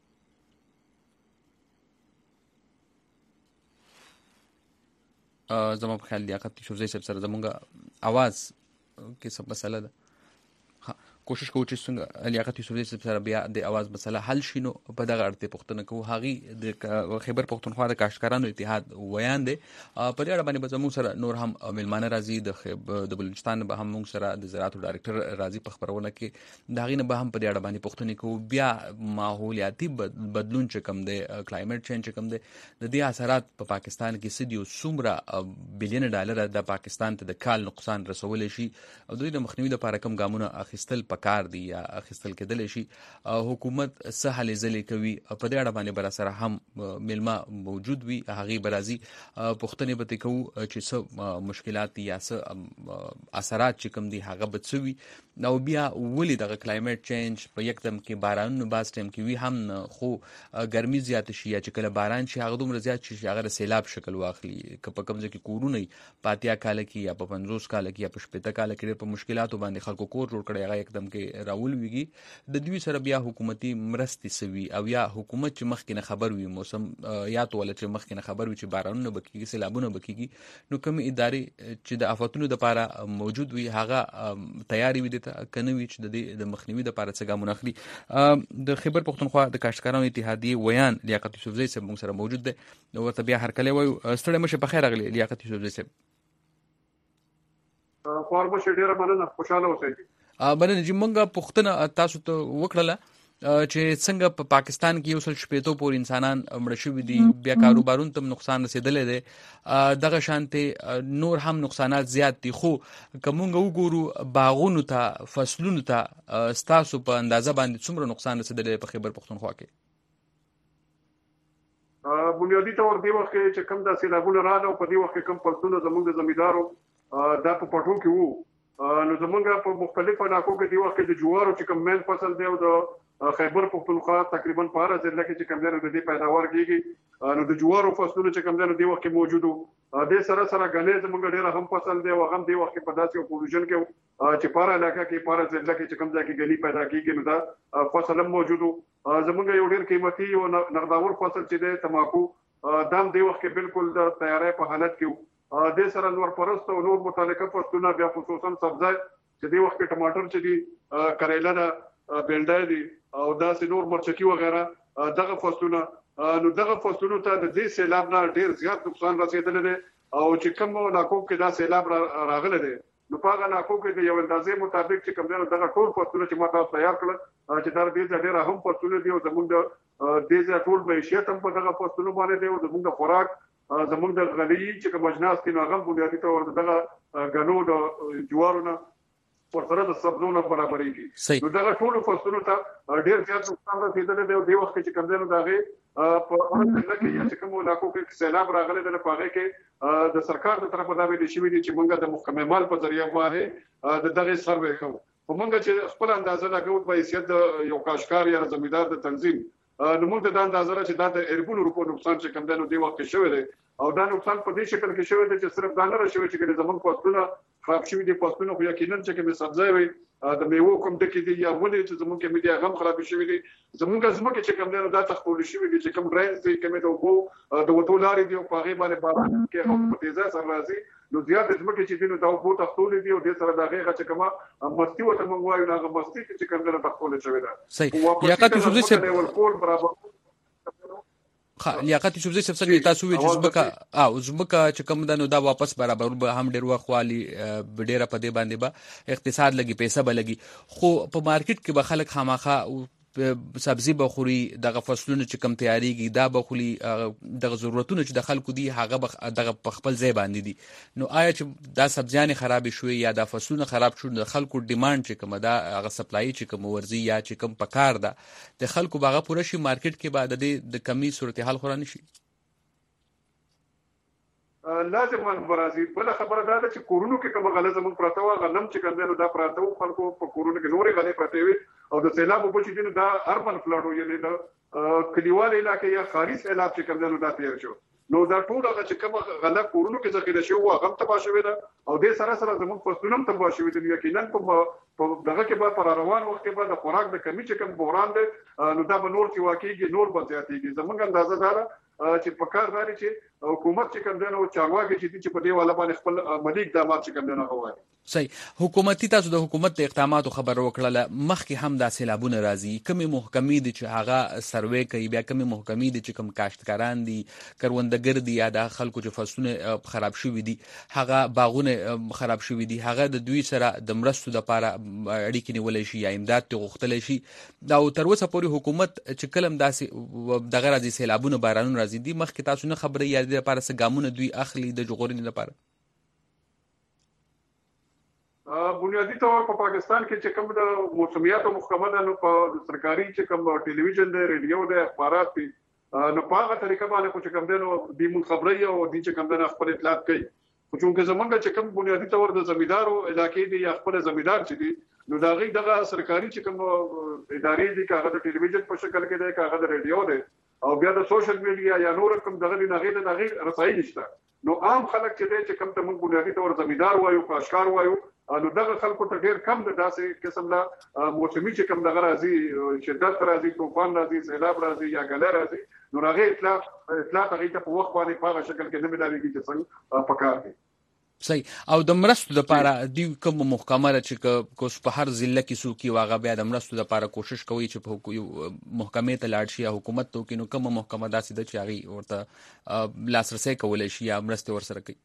زما په خیال لیاقت یوسفزی صاحب سره زمونږ اواز کې څه مسله ده. کوشش کوو چې څنګه لیاقت یوسفزی صاحب سره بیا د اواز مسله حل شي. نو په دغه اړه پوښتنه کوو. هغې د خیبر پښتونخوا د کاشتکارانو اتحاد ویان دی. په دې اړه باندې به زموږ سره نور هم میلمانه راځي. د بلوچستان به هم موږ سره د زراعتو ډایرکټر راځي په خپرونه کې، د هغې نه به هم په دې اړه باندې پوښتنې کوو. بیا ماحولیاتي بدلون چې کوم دی، کلایمټ چینج چې کوم دی، د دې اثرات په پاکستان کې څه دي او څومره بلیونه ډالره د پاکستان ته د کال نقصان رسولی شي او د دې د مخنیوي لپاره کوم ګامونه اخیستل کار دی یا اخیستل کېدلی شي، حکومت څه هلې ځلې کوي. په دې اړه باندې به راسره هم میلمه موجود وي، هغې به راځي، پوښتنې به ترې کوو چې څه مشکلات دي یا څه اثرات چې کوم دي هغه به څه وي، او بیا ولې دغه کلایمټ چینج په یکدم کې بارانونه بعض ټایم کې وي هم نه، خو ګرمي زیاته شي یا چې کله باران شي هغه دومره زیات شي چې هغه د سیلاب شکل واخلي. که په کوم ځای کې کورونه په اتیا کاله کې یا په پنځوس کاله کې یا په شپېته کاله کې ډېر په مشکلاتو باندې خلکو کور جوړ کړی هغه یکدم کې راولویږي، د دوی سره بیا حکومتي مرستې څه وي او یا حکومت چې مخکې نه خبر وي، موسم یاتو ولا چې مخکې نه خبر وي چې بارانونه به کېږي، سیلابونه به کېږي، نو کومې ادارې چې د آفتونو دپاره موجود وي هغه تیارې وي دې ته، که نه وي چې د دې د مخنیوي دپاره څه ګامونه اخلي. د خیبر پښتونخوا د کاشتکارانو اتحادیې ویان لیاقت یوسفزی صاحب موږ سره موجود دی. ورته بیا هرکلی وایو. ستړی مه شئ، په خیر راغلی لیاقت یوسفزی صاحب. خوار مه شئ، ډېره مننه، خوشحاله اوسئ. مننه جي. موږ پوښتنه تاسو ته وکړله چې څنګه په پاکستان کې یو سل شپېتو پورې انسانان مړه شوي دي، بیا کاروبارونو ته نقصان رسېدلی دی، دغه شانتې نور هم نقصانات زیات دي، خو که موږ وګورو باغونو ته، فصلونو ته ستاسو په اندازه باندې څومره نقصان رسېدلی دی په خیبر پښتونخوا کې؟ بنیادي طور دې وخت کې چې کوم دا سیلابونه راغله او په دې وخت کې کوم فصلونه زموږ د زمیندارو دا په پټو کې وو، نو زموږ په مختلفو علاقو کې دې وخت کې د جوارو چې کوم مین فصل دی او د خیبر پښتونخوا تقریبا په هره ضلع کې چې کوم دی نو د دې پیداوار کېږي، نو د جوارو فصلونه چې کوم دی نو دې وخت کې موجود وو. دې سره سره ګنې زموږ ډېر هم فصل دی او هم دې وخت کې په داسې یو پوزیشن کې چې په هره علاقه کې په هره ضلع کې چې کوم ځای کې ګنې پیدا کېږي نو دا فصل هم موجود وو. زموږ یو ډېر قیمتي او نغداور فصل چې دی تماکو، دا هم دې وخت کې بالکل د تیاری په حالت کې وو. دې سره نور پرست او نور متعلقه فصلونه بیا خصوصا سبزی چې دې وخت کې ټماټر چې دي، کریلا ده، بینډای دي او داسې نور مرچکي وغیره دغه فصلونه، نو دغه فصلونو ته د دې سیلاب نه ډېر زیات نقصان رسېدلی دی او چې کوم علاقو کې دا سیلاب راغلی دی نو په هغه ناکو کې د یو اندازې مطابق چې کوم دی دغه ټول فصلونه چې ما تاسو تیار کړل چې دا دې ډېر اهم فصلونه دي او زموږ د دې ټول معیشت هم په دغه فصلونو باندې دی او زموږ د خوراک زموږ د غلي چې کوم اجناس دي نو هغه بنیادي تور دغه غنو د جوارونه ورسره د سبزونو برابرېږي نو دغه ټول فصلونو ته ډېر زیات نقصان رسیدلی دی او دې وخت کې چې کوم دی نو د هغې په اړه کې چې کوم علاقو کې سیلاب راغلی دی په هغې کې د سرکار د طرفه دا ویلي شوي دي چې موږ د محکمې مال په ذریعه باندې د دغې سروې کوو په موږ چې خپل اندازه لګوو په حیثیت د یو کاشکار یا زمیندار د تنظیم نو موږ ته دا اندازه را چې دا د اربونو روپو نقصان چې کوم دی نو دې وخت کې شوی دی او دا نقصان په دې شکل کې شوی دی چې صرف دا نه را شوی چې زموږ فصلونه خراب شوي دي فصلونه خو یقینا چې کومې سبزۍ وي د میوو کوم ټکي دي یا ونې چې زموږ کې دي هغه هم خراب شوي دي زموږ ځمکې چې کوم دی نو دا تخپول شوي دي چې کوم ډرینز دي کومې د اوبو د وتو لارې دي او په هغې باندې باران کې هم په تیزه سره راځي نو زیات ځمکې چې دي نو دا اوبو تخپولې دي او دې سره د هغې چې کومه مستي ورته موږ وایو نو هغه مستي چې کوم دی نو تخپولې شوې ده صحیح لیاقت یوسفزي صاحب ډول برابر لیاقت یوسفزي صاحب څنګه تاسو وی چې زمکه او زمکه چې کوم ده نو دا واپس برابر به هم ډیر وخت والی ډیره په دې باندې به اقتصاد لګي پیسې به لګي خو په مارکیټ کې به خلک خامخا سبزی به خوري دغه فصلونه چې کم تیاریږي دا به خوري دغه ضرورتونه چې د خلکو دي هغه دغه په خپل ځای باندې دي نو آیا چې دا سبزیانې خراب شوي یا دا فصلونه خراب شول د خلکو ډیماند چې کوم دا هغه سپلای چې کوم ورزي یا چې کوم پکار ده د خلکو باغه پوره شي مارکیټ کې بعد د کمی صورتحال خورا نشي لازم برازي بل خبره دا چې کورونو کې کوم غلط زموږ پراته و غنم چې کنده دا پراته و خلکو په کورونو کې نورې غلې پراته وي او د سیلاب په چې دین دا اربن فلډ یعنی دا کلیوال علاقې یا خاري سیلاب چې کنده دا تیر شو نو دا ټول هغه چې کوم غلط کورونو کې ذخیره شو هغه تبا شوی دا او د سره سره زموږ فصلونه هم تبا شوی دي یقینا په دغه کې به پر روان وخت کې به د خوراک د کمی چې کوم بحران دی نو دا به نور چې واقعي نور به زیاتېږي زموږ اندازه دا چې په کار راځي چې حکومت چې کوم دی نو چارواکي چې په دې والا باندې خپل عملي اقدامات چې کوم دی نو کوي صحیح حکومتي تاسو د حکومت د اقداماتو خبر وکړه مخکې هم دا سیلابونه راځي کومې محکمې دي چې هغه سروې کوي بیا کومې محکمې دي چې کوم کاشتکاران دي کروندګر دي یا د خلکو چې فصلونه خراب شوي دي هغه باغونه خراب شوي دي هغه د دوی سره د مرستو لپاره اړیکې نیولای شي یا امداد ته غوښتلی شي دا تر اوسه پورې حکومت چې کلم داسې دغه راځي سیلابونه بارانونه راځي دي مخکې تاسو نه خبرې یا د لپاره څه ګامونه دوی اخلي د ژغورنې لپاره بنیادی طور په پاکستان کې چې کوم د موسمیاتو محکمه ده نو په سرکاري چې کوم ټلویزیون دی ریډیو دی اخبارات دي نو په هغه طریقه باندې خو چې کوم دی نو د مون خبري او د چې کوم دی خپل اطلاعات کوي خو چې زمونږ چې کوم بنیادی طور د زمیندارو علاقې دي یا خپل زمیندار چې دي نو دا غي دغه سرکاري چې کوم ادارې دي کاغه د ټلویزیون په شکل کې دی کاغه د ریډیو دی او بیا د سوشل میډیا یا نور کوم دغه نه غي د غي رسایي نشته نو عام خلک چې دي چې کوم ته موږ بنیادی طور زمیندار وایو کاشکار وایو نو دغه خلکو ته ډیر کم د داسې قسم لا موسمي چې کوم دغه راځي شدت راځي طوفان راځي سیلاب راځي یا ګل راځي نو هغه اطلاع اطلاع هغه ته په وخت باندې په شکل کې نه ملایږي چې څنګه پکار دي صحیح او د مرستو لپاره دی کوم محکمه چې کوس په هر ضلع کې سو کې واغه بیا د مرستو لپاره کوشش کوي چې په محکمې ته لاړ شي یا حکومت ته کې نو کوم محکمه داسې د چاغي ورته لاسرسي کولای شي یا مرسته ورسره کوي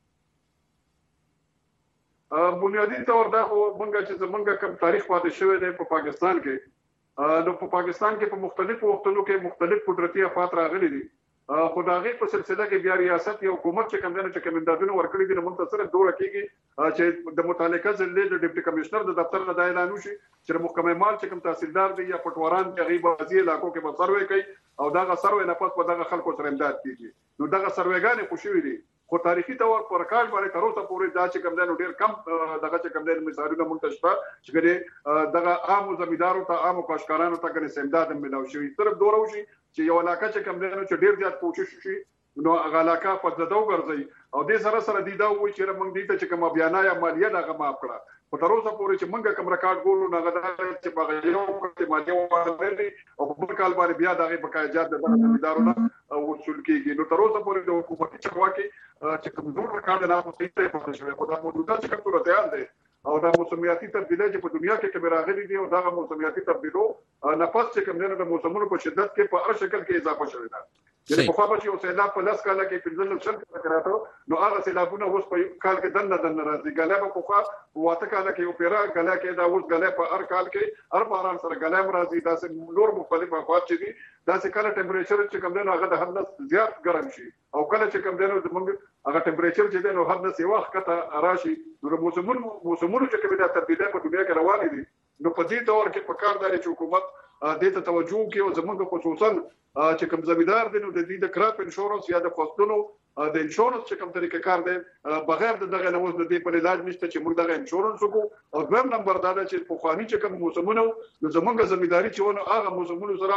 بنیادی طور دا خو مونږ چې زمونږ کوم تاریخ پاتې شوی دی په پاکستان کې نو په پاکستان کې په مختلفو وختونو کې مختلف قدرتي افات راغلي دي خو دا غي په سلسله کې بیا ریاست یا حکومت چې کوم دنه چې کوم امدادونه ورکړي دي نو منتصر دوره کېږي چې د متعلقه ضلع د ډیپټي کمشنر د دفتر نه د اعلان وشي چې محکمه مال چې کوم تحصیلدار دی یا پټواران چې غي بازي علاقو کې به سروې کوي او دا سروې نه پات په دغه خلکو سره امداد کیږي نو دغه سروېګانې خوشوي دي خو تاریخي تور پر کال باندې تر اوسه پورې دا چې کوم دنه ډیر کم دغه چې کوم دنه مثالونه منتشره چې ګره دغه عام زمیندارو ته عام کاشکارانو ته ګره امداد ملو شي صرف دوره وشي چې یو علاقه چې کوم دنه چې ډیر زیات کوشش وشي نو هغه علاقه په زدو ګرځي او د سره سره دی دا وایي چې موږ دې ته چې کوم بیان یا مالیه دغه معاف کړه په تر اوسه پورې چې موږ کوم ریکارډ ګورو نه غواړو چې باغ یو کې مالیه ورکړي او په بل کال باندې بیا دغه بقایجات د زمیندارونو وصول کیږي نو تر اوسه پورې د حکومتي چارواکي چې کوم نور ریکارډ نه پاتې ته پاتې شوی په دا موجوده چې کوم صورتحال دی او دا موسمیاتي تبدیلي چې په دنیا کې کوم راغلي دي او دا موسمیاتي تبدیلو نفس چې کوم نه د موسمونو په شدت کې په هر شکل کې اضافه شوی دی یعنی په خوا به یو سیلاب په لاس کاله کې پنځه شل کاله راته نو هغه سیلابونه اوس په کال کې دنه دنه راځي غلا په خوا واته کاله کې یو پیرا غلا کې دا اوس غلا په هر کال کې هر باران سره غلا راځي دا سه نور مختلف اوقات چې دي دا سه کله ټمپریچر چې کوم دی نو هغه د حد زیات ګرم شي او کله چې کوم دی نو موږ هغه ټمپریچر چې دی نو حد نه سی وخت کته راشي نو موسمونو موسمونو چې کوم د تبدیلی په دنیا کې روان دي نو په دې دور کې په کار دی چې حکومت دې ته توجه کوي او زموږ خصوصا چې کوم زمیدار دي نو د دې د کراپ انشورنس یا د فصلونو د انشورنس چې کوم طریقې کار دی بغیر د دغه نوښت د دې په علاج نشته چې موږ دغه انشورنس وکړو او دویم نمبر دا ده چې په خواني چې کوم موسمونو نو زموږ زمیداری چې ونه هغه موسمونو سره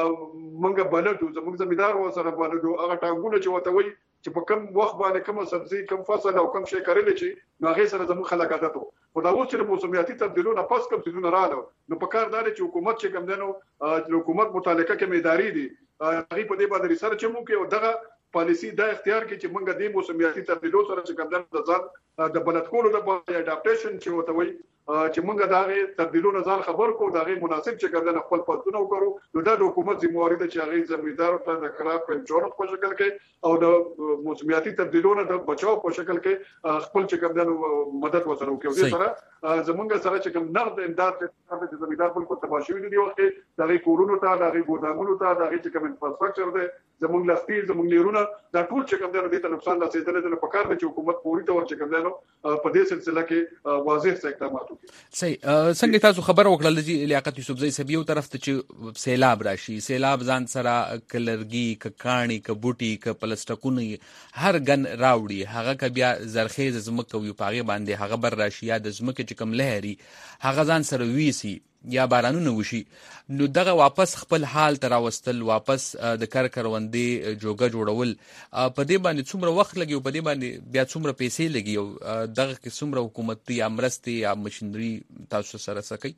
موږ بلدو زموږ زمیدار و سره بلدو هغه ټانګونه چې وته وي چې په کوم وخت باندې کوم سبزي کوم فصل او کوم شي کړل شي نو هغه سره زموږ خلک عادت وو خو دا اوس چې موسمیاتي تبدیلونه پس کوم څه نه رااله نو په کار دار چې حکومت چې کوم دنو د حکومت متعلقه کې ادارې دي هغه په دې باندې ریسرچ مو کوي او دغه پالیسی دا اختیار کوي چې موږ د موسمیاتي تبدیلو سره چې کوم دنو د ځان د بلد کولو د اډاپټیشن چې وته وي چې موږ دغه تبدیلونو ځان خبر کو دغه مناسب چې کوم دنو خپل پاتونه وکړو نو د حکومت ذمہواری ده چې هغه زمیندار ته د کراپ انشورنس په شکل کې او د موسمیاتي تبدیلونو د بچاو په شکل کې خپل چې کوم دنو مدد وسره وکړي د سره زمونږ سره چې کوم نقد امداد د زمیندار په کوم تباشوي دي وخت دغه کورونو ته دغه ګودامونو ته دغه چې کوم انفراستراکچر ده زمونږ لاستی زمونږ نیرونه دا ټول چې کوم دنو د نقصان رسیدل د په کار د حکومت پوری تور چې کوم دنو په دې سلسله کې واضح اقدامات وکړي. صحیح څنګه تاسو خبر وکړل چې لیاقت یوسفزئی صاحب یو طرف ته چې سیلاب راشي سیلاب ځان سره کلرګي ککانی کبوټي ک پلاسټکونه هر ګن راوړي هغه ک بیا زرخیز زمکه وي پاغه باندې هغه بر راشي یا د زمکه چې کم لهري هغه ځان سره ویسي یا بارانونه وشي نو دغه واپس خپل حال ته راوستل واپس د کار کروندې جوګه جوړول په دې باندې څومره وخت لګي او په دې باندې بیا څومره پیسې لګي او دغه کې څومره حکومتي یا مرستې یا مشینری تاسو سره سکی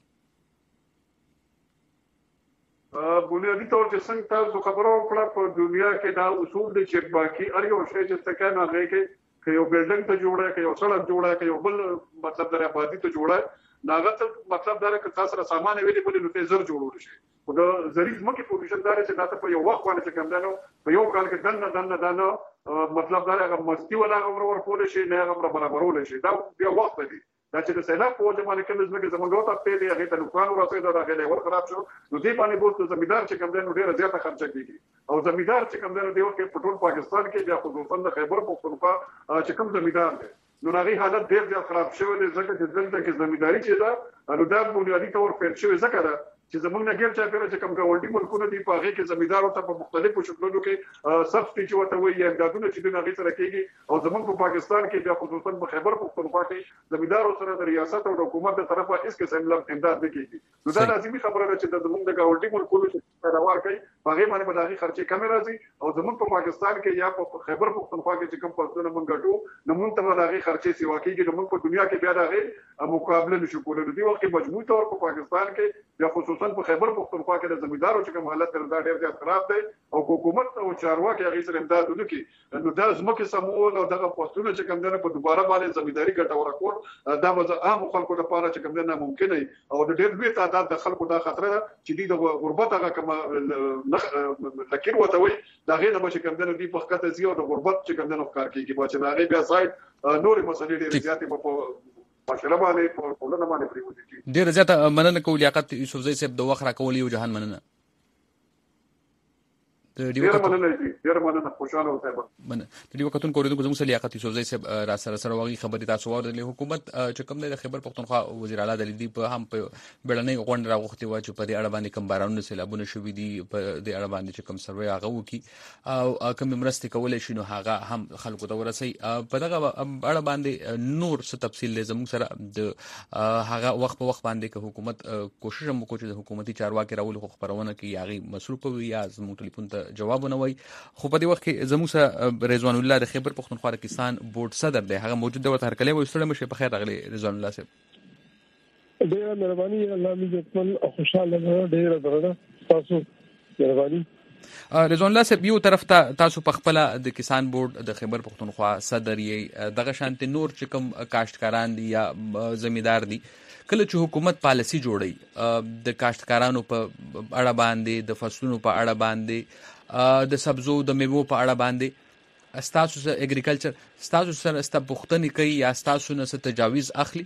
بنیادی طور چې څنګه تاسو خبرو کړه په دنیا کې دا اصول دي چې باقي اړ یو شی چې څنګه نه غوي کې یو بلډینګ ته جوړه کې یو سړک جوړه کې یو بل مطلب د آبادی ته جوړه ناغت مطلب دا چې تاسو سره سامان ویلې بل نو ته زر جوړول شي خو دا زریز مکه پوزیشن دار چې تاسو په یو وخت باندې کوم دنو په یو کال کې دنه دنه دنه مطلب دا هغه مستی ولا هغه ورکول شي نه هغه برابرول شي دا یو وخت دی دا چې د سیلاب په وجه باندې کوم ځمکه زموږ ته پیلې هغه ته نقصان ورسېد دا هغه ور خراب شو نو دې باندې بوت زمیندار چې کوم دنو ډیره زیاته خرچه کیږي او زمیندار چې کوم دنو دی او په ټول پاکستان کې بیا خصوصا د خیبر پختونخوا چې کوم زمیندار دی نو هغه حالت ډیر ډیر خراب شوی دی ځکه چې دلته کې زمینداری چې دا نو دا بنیادی طور پر شوی ځکه دا چې زموږ نه ګیر چا پیره چې کوم ګاونډي ملکونه دي په هغه کې زمیندارو ته په مختلفو شکلونو کې سبسټي چې وته وي یا امدادونه چې د هغه سره کېږي او زموږ په پاکستان کې بیا خصوصا په خیبر پختونخوا کې زمیندارو سره د ریاست او حکومت د طرفه هیڅ قسم له امداد نه کېږي نو دا لازمي خبره ده چې زموږ د ګاونډي ملکونو چې پیداوار کوي هغه باندې په دغه خرچې کم راځي او زموږ په پاکستان کې یا په خیبر پختونخوا کې چې کوم فصلونه مونږ ګټو نو مونږ ته دغه خرچې سیوا کېږي نو مونږ په دنیا کې بیا دغه مقابله نشو کولای نو دی وخت مجموعي تور په پاکستان کې یا خصوصا په خیبر پختونخوا کې د زمیندارو چې کوم حالت دا ډېر زیات خراب دی او حکومت او چارواکي هغه سره امداد وکړي نو دا زموږ سمول او دغه پوسټونه چې کوم دنه په دوباره باندې زمینداری ګټور کول دا به عام خلکو لپاره چې کوم دنه ممکن نه او د ډېر لوی تعداد د خلکو دا خطر ده چې د غربت هغه کوم لکه وته وي دا غیر به چې کوم دنه دی په خاطر زیو د غربت چې کوم دنه کار کوي چې هغه بیا ځای نورې مسلې ډېر زیاتې په ماشاءالله باندې په ټولنه باندې پریوځي ډیر زیاته مننه کوم لیاقت یوسفزئی صاحب د وخت راکول یو جهان مننه ډیر مننه ډیر مننه خوشاله اوسئ من د یو کتون کوریدونکو زموږ سره لیاقت یوسفزئی صاحب را سره سره واغی خبرې تاسو ورلې حکومت چې کوم د خیبر پختونخوا وزیر اعلی د لیدي په هم په بلنې غونډه راغوښتي و چې په دې اړه باندې کوم بارانونه سیلابونه شوې دي په دې اړه باندې چې کوم سروې هغه وکي او کوم مرستې کولای شي نو هغه هم خلکو ته ورسي په دغه اړه باندې نور څه تفصیل زموږ سره د هغه وخت په وخت باندې که حکومت کوشش هم وکړي د حکومتي چارواکي راول خو خبرونه کوي هغه مصروف وي یا زموږ ټلیفون ته جواب نه وای خو په دې وخت کې زموږ سره رضوان الله د خیبر پختونخوا د کسان بورډ صدر دی هغه موجود دی ورته هرکلی وي ستړي مشه په خیر راغلی رضوان الله صاحب ډېر مهرباني الله دې خپل خوشاله ډېر درنه تاسو مهرباني رضوان الله صاحب یو طرف ته تاسو په خپل د کسان بورډ د خیبر پختونخوا صدر یې دغه شانت نور چې کوم کاشتکاران دي یا زمیندار دي کله چې حکومت پالیسی جوړي د کاشتکارانو په اړه باندې د فصلونو په اړه باندې د سبزو د میوو په اړه باندې ستاسو سره اګریکلچر ستاسو سره ست پوښتنې کوي یا ستاسو نه څه تجاویز اخلي؟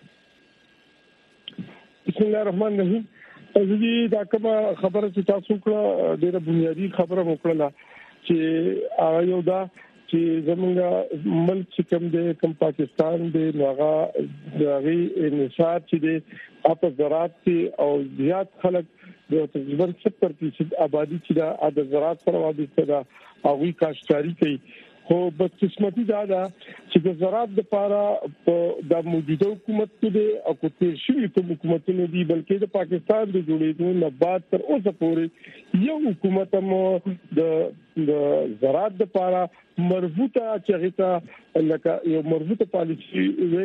بسم الله الرحمن الرحیم. زه دا کومه خبره چې تاسو کړه ډیره بنیادی خبره وکړه چې هغه یو دا چې زمونږ ملک چې کوم دی کوم پاکستان دی نو هغه د هغې انحصار چې دی په زراعت کې او زیات خلک د تقریبا ستر فیصد آبادي چې دا د زراعت سره وابسته ده هغوی کاشتکاري کوي. خو بدقسمتي دا ده چې د زراعت لپاره په د موجوده حکومت کې دی او په تیر شوي کوم حکومتونه دي بلکې د پاکستان د جوړېدو نه بعد تر اوسه پورې یو حکومت هم د د زراعت لپاره مربوطه چې هغه لکه یو مربوطه پالیسي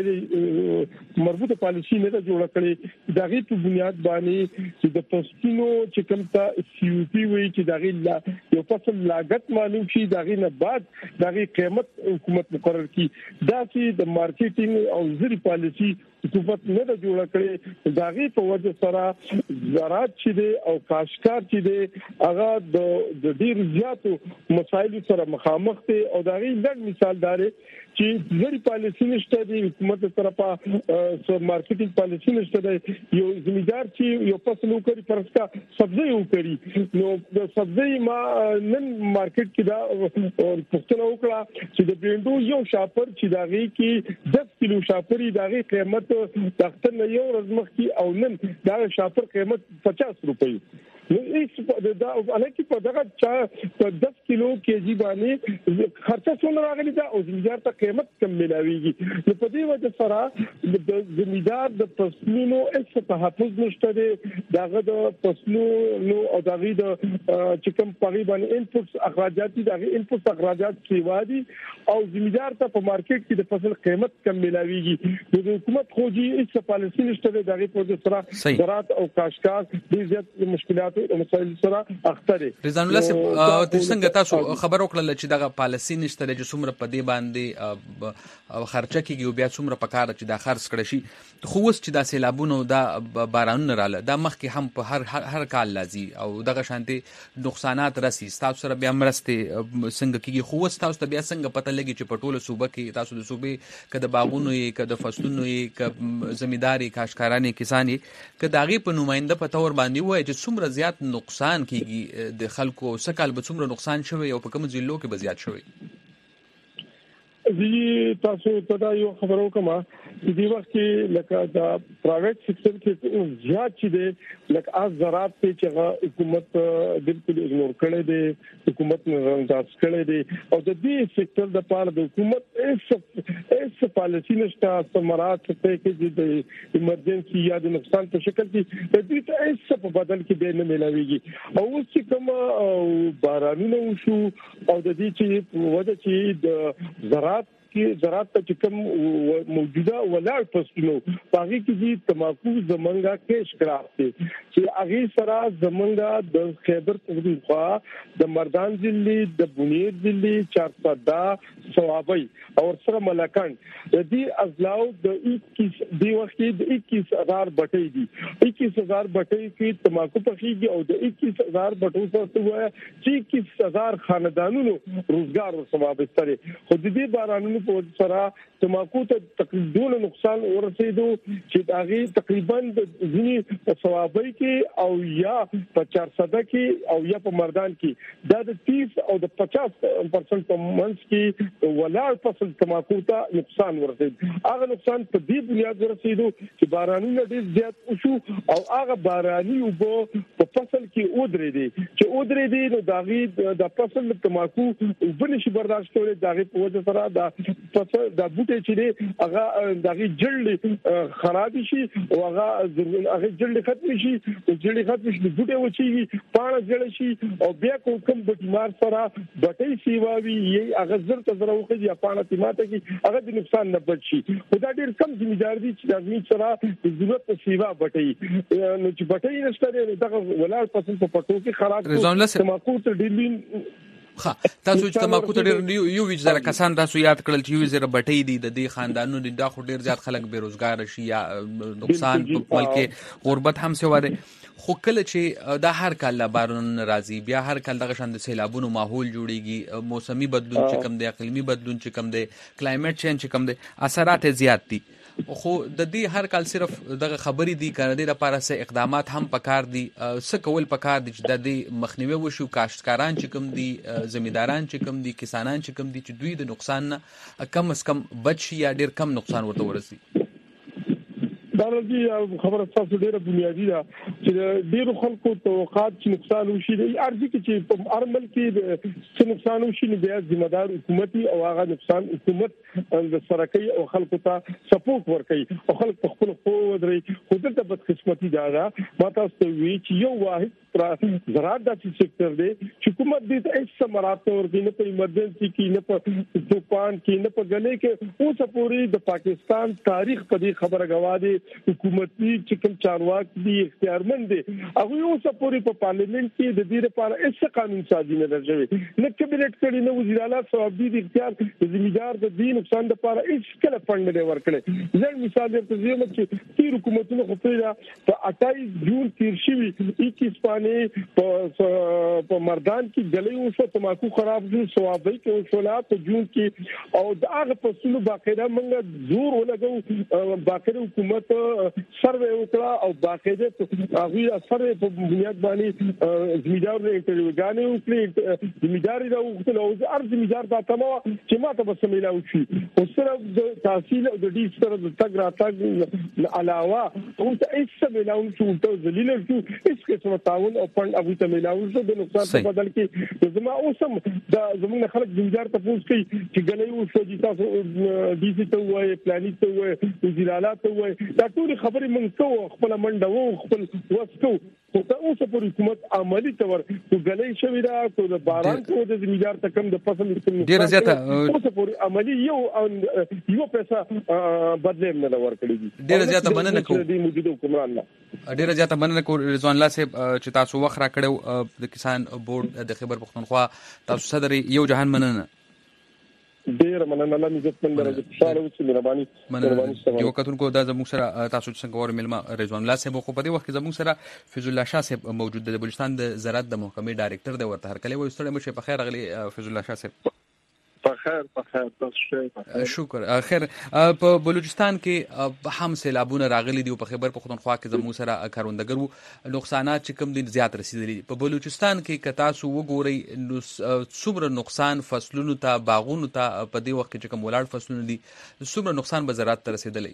ویلي مربوطه پالیسي نه جوړه کړې د هغې په بنیاد باندې چې د پښتنو چې کوم ته سی او پی وایي چې د هغې یو فصل لاګت معلوم شي د هغې نه بعد د هغې قیمت حکومت مقرر کړي. دا چې د مارکیټینګ او زري پالیسي حکومت نه ده جوړه کړې د هغې په وجه سره زراعت چې دی او کاشتکار چې دی هغه د ډېر زیاتو مسایلو سره مخامخ دی او د هغې لږ مثال دا دی چې زري پالیسي نشته دی حکومت سره په مارکیټینګ پالیسي نشته دی. یو زمیندار چې یو فصل وکړي فرض کا سبزی وکړي نو د سبزی ما نن مارکیټ کې دا پوښتنه وکړه چې د برینډو یو شاپر چې د هغې کې دس کیلو شاپري د هغې قیمت د اختر نه یو ورځ مخکې او نن دا شاپر قیمت پچاس روپۍ نو هیڅ دا الکه په دغه چا په دس کیلو کېجی باندې خرچه څومره راغلی دا او زمیندار ته قیمت کم ملاویږي. نو په دې وجه سره د زمیندار د فصلونو هیڅ تحفظ نشته دی دغه د فصلونو او دغه د چې کوم تقریبا انپوټس اخراجات دي دغه انپوټس اخراجات سیوا دي او زمیندار ته په مارکیټ کې د فصل قیمت کم ملاویږي. د حکومت خوږي هیڅ پالیسي نشته دی دغه په وجه سره زراعت او کاشتکار ډېر زیات مشکلات مسایل سره اخته دي. رضوان الله صاحب څنګه تاسو خبر وکړل چې دغه پالیسي نشته چې څومره په دې باندې خرچه کیږي او بیا څومره پکاره چې دا خرڅ کړي شي خو اوس چې دا سیلابونه دا بارانونه رااله دا مخکې هم په هر هر کال لازي او دغه شانتي نقصانات راسي تاسو سره بیا مرسته څنګه کیږي خو اوس تاسو ته بیا څنګه پته لګي چې په ټوله صوبه کې تاسو د صوبې کده باغونو یې کده فصلونو یې ک زمینداري کاشتکارانې کسان یې کده هغه په نماینده په تور باندې وایي چې څومره زیات نقصان کیږي د خلکو سکهال به څومره نقصان شوی او په کوم ضلعو کې به زیات شوی؟ زه تاسو ته دا یو خبرو کوم چې دی وخت کې لکه دا پرایویټ سېکټر کې زیات چې دی لکه از زراعت ته چې حکومت بالکل اګنور کړی دی حکومت نه رانداز کړی دی او د دې سېکټر د پاره د حکومت هیڅ هیڅ پالیسي نشته سمرات ته کې د ایمرجنسي یا د نقصان په شکل کې د دې ته هیڅ په بدل کې به نه ملاويږي. او اوس چې کوم بارانونه وشو او د دې چې وجه چې د زراعت کې زراعت ته کوم موجوده ولاړ فصلونو باغی کې دي تماکو زمونږه کېش کراته چې هغه سره زمونږه د خیبر پختونخوا د مردان ضلع د بنیر ضلع چارپدا ثوابي او سره ملکان د دې ازلاو د اکیس دی وخت د اکیس هزار بټي دي اکیس هزار بټي کې تماکو پخېږي او د اکیس هزار بټو سره وایي چې اکیس هزار خاندانونو روزګار او ثواب ستري خو د دې بارانونو په سره تماکو ته تقریبا نقصان ورسېدو چې هغه تقریبا د ځینی په ثوابي کې او یا په چارصد کې او یا په مردان کې دا د تیس او د پچاس پرسنټ په منځ کې ولاړ فصل تماکو ته نقصان ورسېد. هغه نقصان په دې بنیاد ورسېدو چې بارانونه ډېر زیات وشو او هغه باراني وبو په فصل کې ودرې دي چې ودرې دي نو داغي د فصل تماکو وبنشي برداشت کولای داغي په وجه سره دا فصل د بوټي چې دی هغه دغه جلد خراب شي او هغه هغه جلد ختم شي جلد ختم شي بوټي وچی پاڼه جوړ شي او بیا کوم بټمار سره بټي سیواوي یي هغه زر ته زره وخت یا پاڼه تیماته کی هغه د نقصان نه بچ شي خدای ډیر کم ځمېدار دي چې د ځمې سره د ضرورت سیوا بټي نو چې بټي نشته دغه ولر فصل په پټو کې خراب تماکو ته ډیلین ها تاسو چې تماکو ته ډېر یو ویج زره کسان تاسو یاد کړل چې یو زره بټۍ دي د دې خاندانونو دا خو ډېر زیات خلک بیروزګار شي یا نقصان بلکې غربت هم سوا دی. خو کله چې دا هر کال لا بارون راځي بیا هر کال دغه شان د سیلابونو ماحول جوړیږي، موسمي بدلون چې کم دی، اقلیمي بدلون چې کم دی، کلایمټ چینج چې کم دی، اثرات زیات دي. خو د دې هر کال صرف دغه خبرې دي کنه د لپاره څه اقدامات هم پکار دي، څه کول پکار دي چې د دې مخنیوي وشو. کاشتکاران چې کوم دي، زمینداران چې کوم دي، کسانان چې کوم دي چې دوی د نقصان نه کم از کم بچ شي یا ډیر کم نقصان ورته ورسي. دا راځي خبره تاسو ډیره بنیادی ده چې ډیرو خلکو توقعات چې نقصان وشي د ارزي کې چې په هر ملک کې څه نقصان وشي نو بیا ذمہ دار حکومتي او هغه نقصان حکومت د سرکۍ او خلکو ته سپورټ ورکړي او خلک په خپل خو ودري. خو دلته بدقسمتي دا ده ما تاسو ته وی چې یو واحد زراعت داسې سېکټر دی چې حکومت دې ته هیڅ مراتب ورکړي نه، په ایمرجنسي کې نه، په طوفان کې نه، په غلې کې. اوس پورې د پاکستان تاریخ په دې خبره گواه دی حکومتي چې کوم چارواکي دي اختیارمند دي هغه اوس پورې په پارلیمنت کې د دې لپاره هیڅ قانون سازي نه درځوي، نه کابینټ کړي، نه وزیر اعلی صاحب دې اختیار د ذمہدار د دین نقصان لپاره هیڅ کله فند نه ورکړي. ځل مثال درته زیوم چې تیر حکومتونو خو په اٹھائیس جون تیر شوی اکیس په مردان کې غلې وشو، تماکو خراب شو، سوابۍ کې وشولا په جون کې او د هغه پسونو باقاعده موږ زور ولګو، باقاعده حکومت سروې وکړه او باقاعده هغه سروې په بنیاد باندې زمیدار نه انټرویوګانې وکړي، زمیدار دا وکړه او هر زمیدار دا تمه چې ماته به سمېلا وشي. او صرف د تحصیل او د دې سره د تګ راتګ علاوه او هیڅ سمېلا وشو ته ذلیل شو، هیڅ قسمه تعاون او فند ابو ته ملاوي شو. د نقصان په بدل کې زما اوسم دا زموږ خلک زمیدار ته پوښتنه کوي چې غلې وشو دي تاسو ډي سي ته وایي، پلاني ته وایي، وزیر اعلی ته وایي، دا ټول خبرې موږ کوو، خپل منډه وو، خپل وسکو. خو ته اوس پر حکومت عملی تور کو غلې شوی دا کو د باران کو د زمیدار ته کم د فصل ډیر زیاته اوس پر عملی یو یو پیسې بدلې نه ورکړي. ډیر زیاته مننه کوم د موجوده حکومت نه ډیر زیاته مننه کوم رضوان الله صاحب چې تاسو وخت را کړو د کسان بورډ د خیبر پختونخوا تاسو صدر یو جهان مننه. ډیر مننه الله عزت مند درجه خوشاله اوسئ، مهرباني مهرباني. یو کتونکو دا زموږ سره تاسو څنګه ور ملما رضوان الله صاحب خو په دې وخت کې زموږ سره فیض الله شاه صاحب موجود دی، د بلوچستان د زراعت د محکمې ډایرکټر دی. ورته هرکلی وایو ستړي مشه. په خیر غلی فیض الله شاه صاحب. بخیر بخیر تاسو شکر. خیر په بلوچستان کې هم سیلابونه راغلي دي او په خیبر پختونخوا کې زموږ سره کاروندګرو نقصانات چې کوم دي زیات رسیدلي دي. په بلوچستان کې که تاسو وګورئ نو څومره نقصان فصلونو ته، باغونو ته په دې وخت کې چې کوم ولاړ فصلونه دي څومره نقصان به زراعت ته رسیدلی؟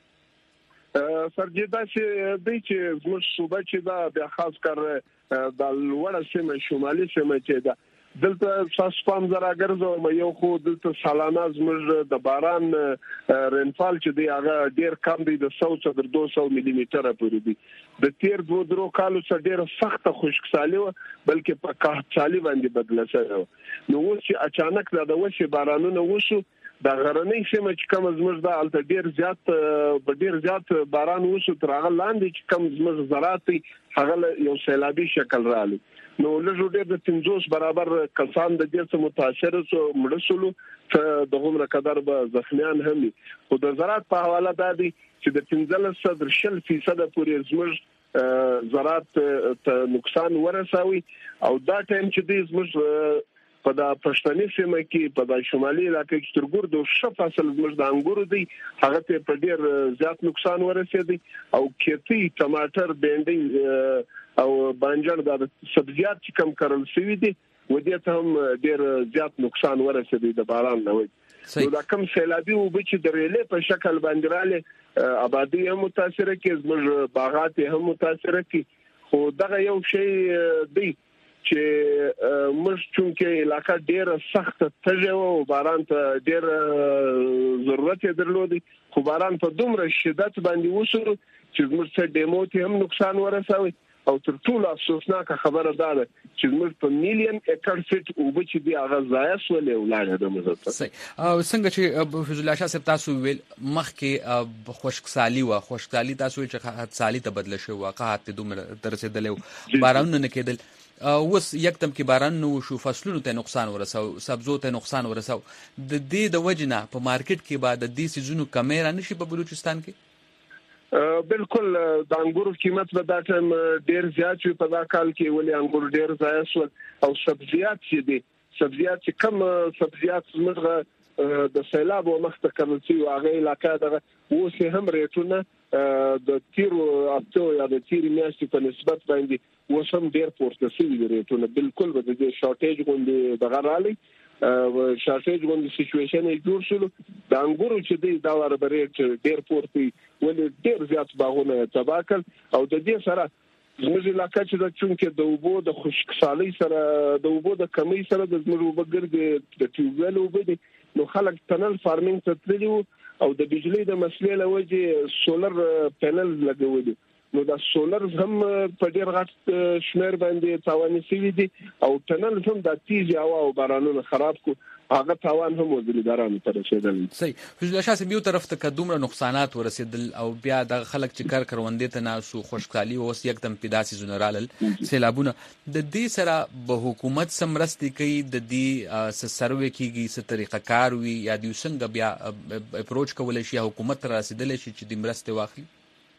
سرجدا چې دی چې زموږ صوبه چې دا بیا خاص کر د لوړه سیمه شمالي سیمه چې دا دلته تاسو پام زرا ګرځوم یو خو دلته سالانه زموږ د باران رینفال چې دی هغه ډیر کم دی، د سو څخه دوه سوه ملي میټره پورې دی. د تیر دوه درو کالو څخه ډیر سخت خشکسالي و بلکې په قحطسالي باندې بدله شوه. نو اوس چې اچانک دا د وشي بارانونه وشو دا غرنۍ سیمه چې کوم زموږ د الته ډیر زیات په ډیر زیات باران وشو تر هغه لاندې چې کوم زموږ زراعت هغه یو سیلابي شکل رالی. نو لږ ډیر د پنځوس برابر کسان د دې څخه متاثر شو مړ شول، د عمر قدر به زخمیان هم دي. خو د زراعت په حواله دا دی چې د پنځلس صدر شل فیصد پورې زموږ زراعت ته نقصان ورساوي او دا ټایم چې دی زموږ په د پښتني سیمه کې په د شمالي علاقې کې ترګور د شف فصل زموږ د انګورو دی هغه ته په ډیر زیات نقصان ورسېدی او کېتی ټماټر بینډینګ او بانجان د سبزیات چې کم کرل شوی دي و دې ته هم ډیر زیات نقصان ورسېدی د باران نه وي. نو دا کم سیلابي او چې د ریلې په شکل باندې رااله آبادی هم متاثر کې زموږ باغات هم متاثر کې. خو دغه یو شی دی چې موږ چونکه علاقه ډیره سخت تجو او باران ته ډیر ضرورت درلودي، خو باران په دومره شدت باندې وشو چې موږ څه ډیمو ته هم نقصان ورساوي او تر ټولو افسوسناک خبره ده چې موږ په میلیون ایکر فټ او به چې دی هغه ضایع شولې ولاړه د مزه. صحیح. څنګه چې فیض الله شاه صاحب تاسو ویل مخکې خشکسالي و خشکسالي تاسو چې سالي ته بدل شو واقعات دومره تر رسیدلې بارانونه نه کېدل اوس یکدم کې باران نو شو فصلونو ته نقصان ورسو سبزو ته نقصان ورسو د دې د وجنه په مارکیټ کې بعد د دې سيزونو کمې را نشي په بلوچستان کې بالکل د انګورو قیمت په دا ټایم ډیر زیات وي په دا کال کې ولې انګور ډیر ضایع شو او سبزیات چې دي سبزیات چې کم سبزیات زموږ د سیلاب او مخته کړل شي هغه علاقې دغه اوس هم ریټونه د تیرو اپتو یا د تیرې میاشتې په نسبت باندې اوس هم ډیر پورته شوي دي ریټونه بالکل به د شارټیج غونډې دغه رالي شارټیج غونډې سچويشن یې جوړ شول د انګورو چې دی دا ور بریټ ډیر پورته ولې ډیر زیات باغونه تباہ کړ او د دې سره زموږ علاقې چې د چونکې د اوبو د خشکسالۍ سره د اوبو د کمی سره د زموږ اوبه ګرځي د ټیوبویل اوبه دي نو خلک ټنل فارمینګ ته تللي او د بجلی د مسلې له وجې سولر پینل لګولي نو دا سولر هم په ډیر غټ شمیر باندې تاوان شوی دي او ټنل هم د تیز هوا او بارانونو خراب کو هغه تاوان هم وزیدارانو ته رسیدل. صحیح. فضل الله شاه یو طرف ته کومه نقصانات ورسېدل او بیا د خلک چې کار کروندې ته ناسو خوشحالي او اوس یکدم پیداسي جنرال سیلابونه د دې سره به حکومت سمرستي کوي د دې سروې کیږي څه طریقه کار وي یا د څنګه بیا اپروچ کول شي حکومت را رسیدل شي چې د مرسته واخلي.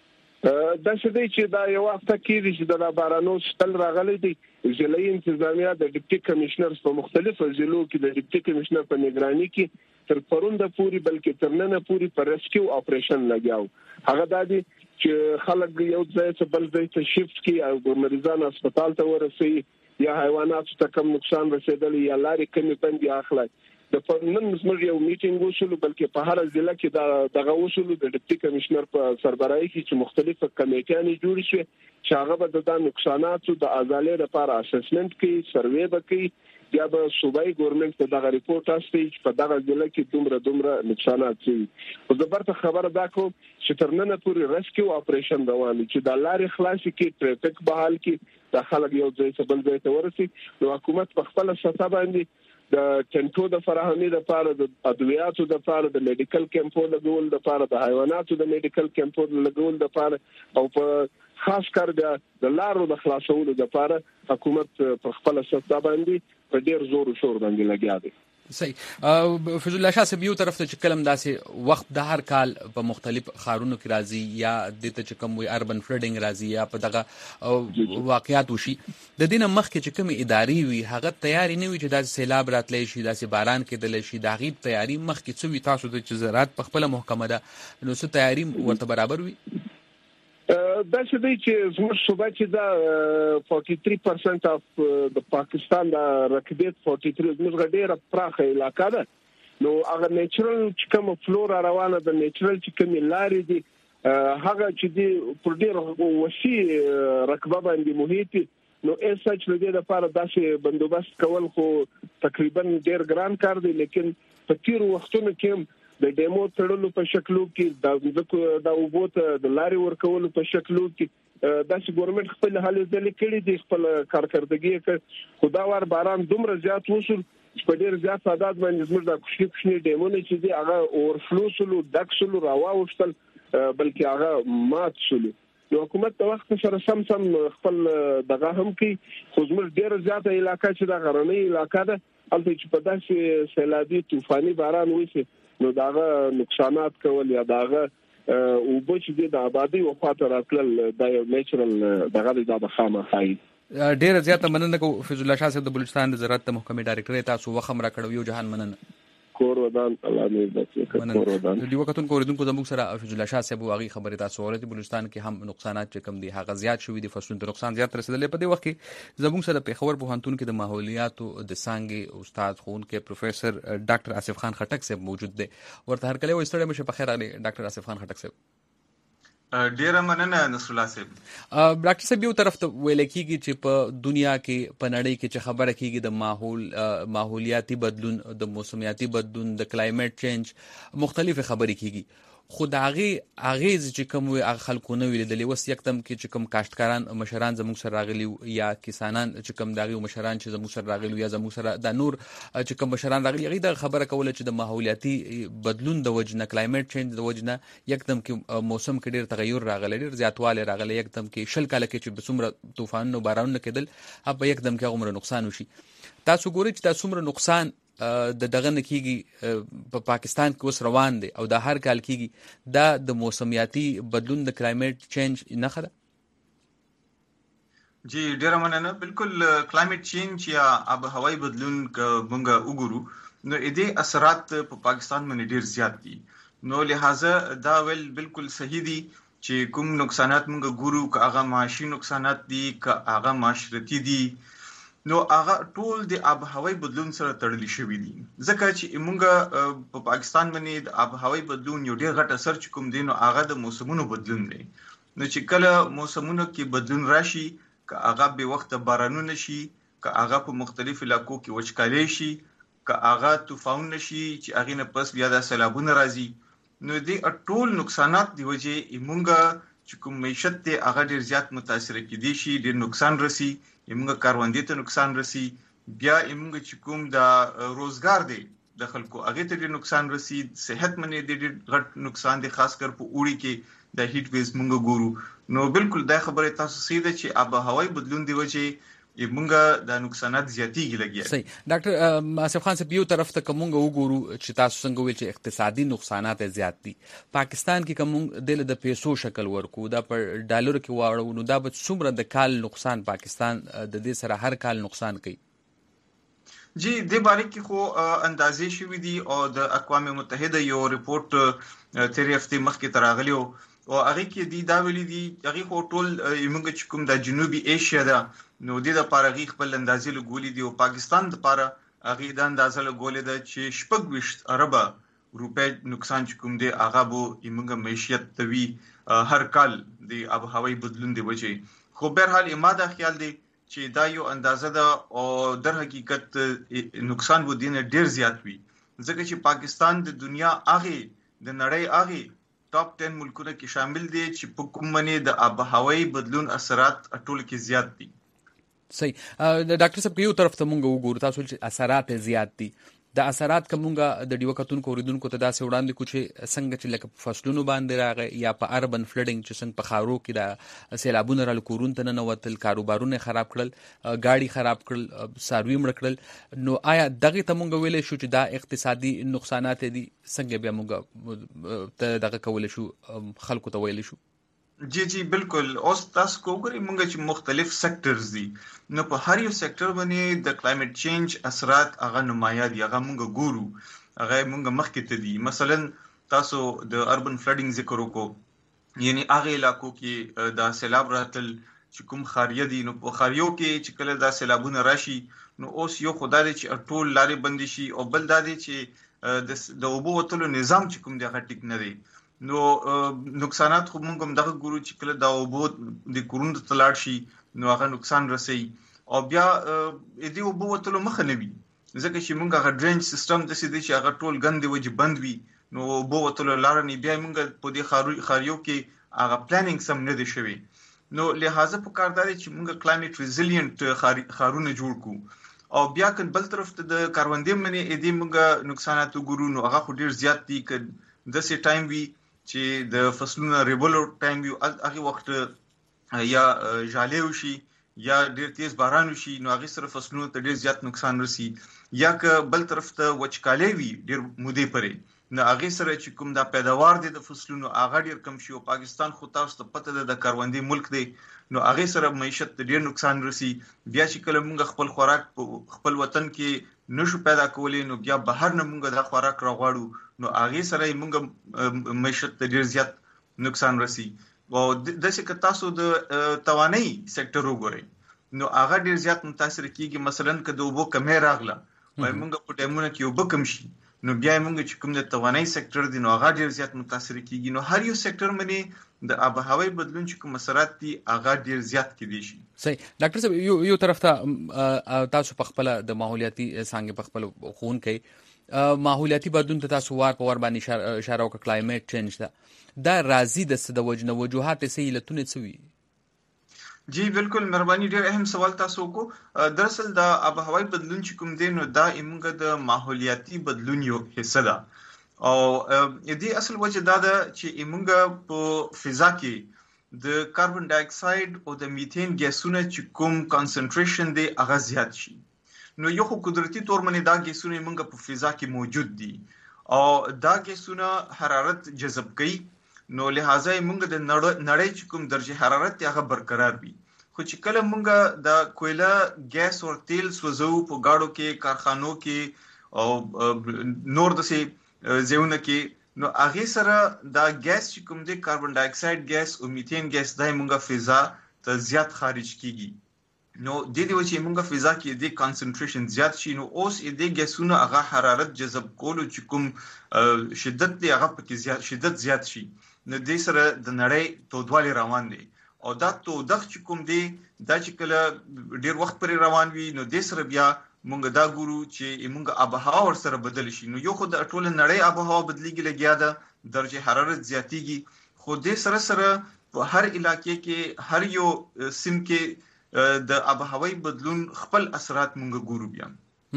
دا څه دی چې دا یو وخت کې چې د بارانو شتل راغلي دي ضلعي انتظامیه د ډیپټي کمشنر په مختلفو ضلعو کې د ډیپټي کمشنر په نگراني کې تر پرونده پوری بلکې تر نن پوری پر ریسکیو اپریشن لګیاو هغه د دې چې خلک یو ځای څخه بل ځای ته شیفت کی او مریضان هسپتال ته ورسي یا حیوانات ته کم نقصان رسیدلی یا لارې کمی پندي اخلي د پرنن زموږ یو میټینګ وشول بلکې په هر ضلع کې دا دغه وشول د ډیپټي کمشنر په سربراهي کې چې مختلفه کمیټیانې جوړ شي چې هغه به د نقصاناتو د ازالې لپاره اسسمنت کوي سروې وکړي یا به صوبایي ګورنمنت ته دغه ریپورت واستي چې په دغه ضلع کې دومره دومره نقصانات شي او د برته خبره دا کو چې تر نن پورې ریسکیو اپریشن روان دي چې د لارې خلاصي کې ټریفیک بحال کې د خلک یو ځای څخه بل ځای ته ورسي نو حکومت په خپل سطح باندې د ټنټو د فراهمي لپاره د ادویاتو د لپاره د میډیکل کیمپو لګول د لپاره د حیواناتو د میډیکل کیمپو لګول د لپاره او په خاص کار د لارو د خلاصولو د لپاره حکومت په خپل سطح باندې په ډیر زور او شور باندې لګیا دی. صحیح. فضل الله شاه صاحب یو طرف ته چې کلم داسې وخت د هر کال په مختلف خارونو کې راځي یا د ته چې کوم وي اربن فلډینګ راځي یا په دغه واقعیت وشي د دینه مخکې چې کوم اداري وي هغه تیاری نه وي چې داسې سیلاب راتلی شي داسې باران کېدلی شي د هغې تیاری مخکې څه وي تاسو د چې زراعت په خپله محکمه ده نو څه تیاری ورته برابر وي؟ دا څه دی چې زموږ صوبه چې دا فورټي تھری پرسنټ اف د پاکستان د رقبیت فورټي تھری زموږ ډیره پراخه علاقه ده نو هغه نیچرل چې کوم فلورا روانه د نیچرل چې کوم لارې دي هغه چې دی پر ډیر وسیع رقبه باندې محیط نو اس سچ لدې لپاره داسې بندوبست کول خو تقریبا ډیر ګران کار دی لیکن په تیر وختونو کې د ډیمو تړلو په شکلو کې د د اوبوت د لارې ورکولو په شکلو کې داسې ګورنمنت خپل حل ځلې کړي دي خپل کارکردګي کې خدا ور باران دومره زیات وشول په ډیر زیات تعداد باندې زموږ د کوشش کوشنی ډیمونه چې دي هغه اورفلو سلو ډکسلو راوښتل بلکې هغه مات شول نو حکومت د وخت سره سم سم خپل دغه هم کې خو زموږ ډیر زیات علاقې چې د غرنۍ علاقې ده البته چې په داسې سیلابي طوفاني باران وشي نو داغه نقصانات کول یا داغه او بچ دي د آبادی او خاطر راتل د نیچرل دغه د خامه خای ډیر زیاته مننه کو فضل الله شاه صاحب د بلوچستان د زراعت محکمې ډایرکټر تاسو وخم را کړو یو جهان مننه کور ودان الله دې بچي کور ودان دی وختون کوریدونکو زموږ سره فضل الله شاه صاحب واغي خبره تاسو ورته بلوچستان کې هم نقصانات چې کم دي هغه زیات شوې دي فصلونو ته نقصان زیات رسیدلی په دې وخت کې زموږ سره په خبر پوهنتون کې د ماحولیاتو د څانګې استاد خونکې پروفیسور ډاکټر آصف خان خټک صاحب موجود دی ورته هر کله وستړی مشه په خیر علي ډاکټر آصف خان خټک صاحب ډیره مننه نصر الله صاحب. ډاکټر صاحب یو طرف ته ویل کېږي چې په دنیا کې په نړۍ کې چې خبره کېږي د ماحول ماحولیاتي بدلون د موسمیاتي بدلون د کلایمټ چینج مختلف خبرې کېږي خو د هغې اغېز چې کوم وي هغه خلکو نه وي لیدلې. اوس یکدم کې چې کوم کاشتکاران مشران زموږ سره راغلي یا کسانان چې کوم د هغې مشران چې زموږ سره راغلي یا زموږ سره دا نور چې کوم مشران راغلي هغوی دغه خبره کوله چې د ماحولیاتي بدلون د وجې نه کلایمیټ چینج د وجې نه یکدم کې موسم کې ډېر تغیر راغلی ډېر زیاتوالی راغلی. یکدم کې شل کاله کې چې به څومره طوفانونه بارانونه کېدل هغه به یکدم کې هغومره نقصان وشي. تاسو ګورئ چې دا څومره نقصان د دغه نه کېږي په پاکستان کې اوس روان دی او دا هر کال کېږي. دا د موسمیاتي بدلون د کلایمیټ چینج نښه ده؟ جی ډیره مننه. بالکل کلایمیټ چینج یا آب هوایي بدلون که موږ وګورو نو دې اثرات په پاکستان باندې ډیر زیات دي. نو لہذا دا ویل بالکل صحیح دي چې کوم نقصانات موږ ګورو که هغه معاشي نقصانات دي که هغه معاشرتي دي نو هغه ټول د آب هوایي بدلون سره تړلي شوي دي. ځکه چې موږ په پاکستان باندې د آب هوایي بدلون یو ډېر غټ اثر چې کوم دی نو هغه د موسمونو بدلون دی. نو چې کله موسمونو کې بدلون راشي که هغه بې وخته بارانونه شي که هغه په مختلف علاقو کې وچکالي شي که هغه طوفانونه شي چې هغې نه پس بیا د سیلابونه راځي نو دې ټول نقصانات د وجې موږ چې کوم معیشت دی هغه ډېر زیات متاثره کېدی شي ډېر نقصان رسي موږ کاروندې ته نقصان رسي بیا موږ چې کوم د روزګار دی د خلکو هغې ته ډېر نقصان رسي صحت باندې ډېر غټ نقصان دی خاص کر په اوړي کې د هیټ ویز موږ ګورو. نو بالکل دا خبره تاسو صحیح ده چې آب هوایي بدلون دی وجې موږ د نقصانات زیاتېږي لګیا. صحیح. ډاکټر آصف خان صاحب یو طرف ته که موږ وګورو چې تاسو څنګه ویل چې اقتصادي نقصانات زیات دي پاکستان کې که موږ دله د پیسو شکل ورکو دا پر ډالرو کې واړو نو دا به څومره د کال نقصان پاکستان د دې سره هر کال نقصان کوي؟ جی دې باره کې خو اندازې شوي دي او د اقوام متحده یو رپورټ تیرې هفتې مخکې ته راغلی و او هغې کې دي دا ویلي دي هغې خو ټول موږ چې کوم د جنوبي ایشیا ده نو دې دپاره هغې خپل اندازې لګولي دي او پاکستان دپاره هغې دا اندازه لګولې ده چې شپږ ویشت اربه روپۍ نقصان چې کوم دی هغه به موږ معیشت ته وي هر کال د آب هوایي بدلون دی وجې. خو بهرحال ما دا خیال دی چې دا یو اندازه ده او در حقیقت نقصان به دې نه ډېر زیات وي ځکه چې پاکستان د دنیا هغې د نړۍ هغې ټاپ ټین ملکونو کې شامل دي چې په کوم باندې د آب هوایي بدلون اثرات ټول کې زیات دي. صحیح. ډاکټر صاحب یو طرف ته مونږ وګورو تاسو چې اثرات زیات دي د اثرات که مونږ د ډیوه کتونکو اوریدونکو ته داسې وړاندې کړو چې څنګه چې لکه په فصلونو باندې راغی یا په اربن فلډینګ چې څنګه په ښارو کې د سیلابونه راغلل کورونو ته ننوتل کاروبارونه خراب کړل ګاډي خراب کړل څاروي مړه کړل نو آیا دغې ته مونږ ویلی شو چې دا اقتصادي نقصانات دي څنګه بیا مونږ ته دغه کولی شو خلکو ته ویلی شو؟ جی جی بالکل. اوس تاسو وګورئ موږ چې مختلف سیکټرز دي نو په هر یو سیکټر باندې د کلایمیټ چینج اثرات هغه نمایه دي هغه موږ ګورو هغه موږ مخکې ته دي. مثلا تاسو د اربن فلډینګ ذکر وکړو یعنی هغه علاقو کې د سیلاب راتل چې کوم خاریه دي نو په خاریو کې چې کله د سیلابونه راشي نو اوس یو خدای دی چې ټول لارې بندې شي او بل دا دی چې د اوبو وتلو نظام چې کوم دی هغه ټیک نه دی نو نقصانات خو موږ هم دغه ګورو چې کله د اوبو د کورونو ته لاړ شي نو هغه نقصان رسوي او بیا د اوبو وتلو مخه نه وي ځکه چې موږ هغه ډرینج سیستم داسې دی چې هغه ټول ګندې وجې بند وي نو اوبو وتلو لاره نه بیا موږ په دې خاریو کې هغه پلانینګ سم نه دی شوی نو لہذا په کار دا دی چې موږ کلایمیټ ریزیلینټ ښارونه جوړ کړو او بیا که بل طرف ته د کروندې باندې دې موږ نقصانات وګورو نو هغه خو ډېر زیات دي که داسې ټایم وي چې د فصلونو ریبلو ټایم وي هغې وخت یا ژالې وشي یا ډېر تیز باران وشي نو هغې سره فصلونو ته ډېر زیات نقصان رسي یا که بل طرف ته وچکالۍ وي ډېر مودې پورې نو هغې سره چې کوم دا پیداوار دی د فصلونو هغه ډېر کم شي او پاکستان خو تاسو ته پته ده د کروندې ملک دی نو هغې سره معیشت ته ډېر نقصان رسي. بیا چې کله موږ خپل خوراک په خپل وطن کې نشو پیدا کولی نو بیا بهر نه موږ دا خوراک راغواړو نو هغې سره یې موږ معیشت ته ډېر زیات نقصان رسي. او داسې که تاسو د توانایي سیکټر وګورئ نو هغه ډېر زیات متاثره کېږي. مثلا که د اوبو کمی راغله وایي موږ په ډیمونو کې اوبه کم شي نو بیا یې موږ چې کوم د توانایي سیکټر دی نو هغه ډېر زیات متاثره کېږي. نو هر یو سیکټر باندې د آب هوایي بدلون چې کوم اثرات دي هغه ډېر زیات کېدی شي. صحیح. ډاکټر صاحب یو یو طرف ته تاسو په خپله د ماحولیاتي څانګې په خپل ښوونکی ماحولیاتي بدلون ته تاسو وار په وار باندې اشاره وکړه، کلایمیټ چینج ته دا راځي د څه د وجې نه، وجوهات یې څه علتونه څه وي؟ جی بالکل مهرباني، ډېر اهم سوال تاسو کو. دراصل د آب هوایي بدلون چې کوم دی نو دا موږ د ماحولیاتي بدلون یو حصہ ده، او دې اصل وجه دا ده چې موږ په فضا کې د کاربن ډای اکساید او د میثین ګیسونو چې کوم کانسنټریشن دی هغه زیات شي. نو یو خو قدرتي تور باندې دا ګیسونه موږ په فضا کې موجود دي او دا ګیسونه حرارت جذب کوي، نو لہذا موږ د نړۍ چې کوم درجه حرارت هغه برقرار وي. خو چې کله موږ د کویله ګیس او تیل سوځو په گاډو کې، کارخانو کې او نور دسې ځایونو کې، نو هغه سره دا ګیس چې کوم دی کاربن ډای اکساید ګیس او میثین ګیس دای موږ فضا ته زیات خارج کیږي. نو د دې وجه موږ فضا کې د کانسنټریشن زیات شي، نو اوس د ګیسونو هغه حرارت جذب کولو چې کوم شدت دی هغه پکې زیات شدت زیات شي، نو د سره د نړۍ تودوالی روان دی او دا تودخ چې کوم دی دا چې کله ډیر وخت پرې روان وي نو د سره بیا مونږ دا ګورو چې مونږ آب هوا ور سره بدل شي. نو یو خو د ټول نړۍ آب هوا بدلیږي لګیا ده، درجه حرارت زیاتیږي، خو د سره سره په هر علاقې کې هر یو سیم کې د آب هوایي بدلون خپل اثرات مونږ ګورو بیا.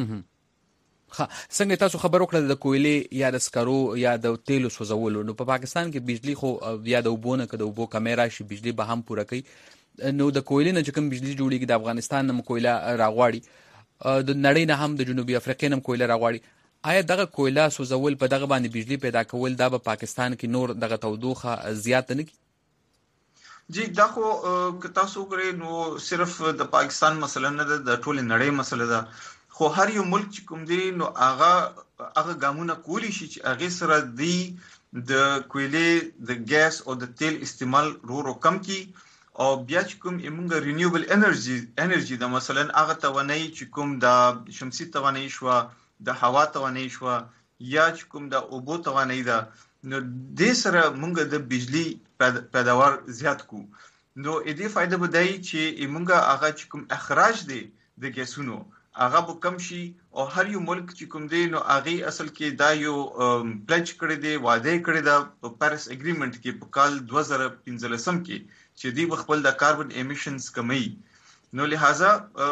ها څنګه تاسو خبر وکړه د کویلې یا د سکرو یا د تیلو سوځولو، نو په پاکستان کې بجلی خو یا د اوبو نه که د اوبو کمې راشي بجلی به هم پوره کوي، نو د کویلې نه چې کوم بجلی جوړیږي د افغانستان نه کویله راغواړي، د نړۍ نه هم د جنوبي افریقا نه کویله راغواړي، آیا دغه کویله سوځول په دغه باندې بجلی پیدا کول دا په پاکستان کې نور دغه تودوخه زیات نه کی؟ جی دا خو که تاسو وګورئ نو صرف د پاکستان مسله نه ده، د ټول نړۍ مسله ده، خو هر یو ملک چې کوم دی نو هغه هغه ګامونه کولی شي چې هغه سره دی د کویلې د ګیس او د تیل استعمال رو رو کم کی، او بیا چې کوم موږ رینیوبل انرژي انرژي د مثلا هغه توانایي چې کوم د شمسي توانایي شو، د هوا توانایي شو، یا چې کوم د اوبو توانایي ده، نو د سره موږ د بجلی پیداوار زیات کو. نو دې فائدہ به دی چې موږ هغه چې کوم اخراج دی د ګیسونو هغه به کم شي، او هر یو ملک چې کوم دی نو هغه اصل کې دا یو پلچ کړی دی، وعده کړی دا په پاریس اګریمنت کې په کال دوه زره پنځلسم کې چې دی خپل د کاربن امیشنز کمی. نو لہذا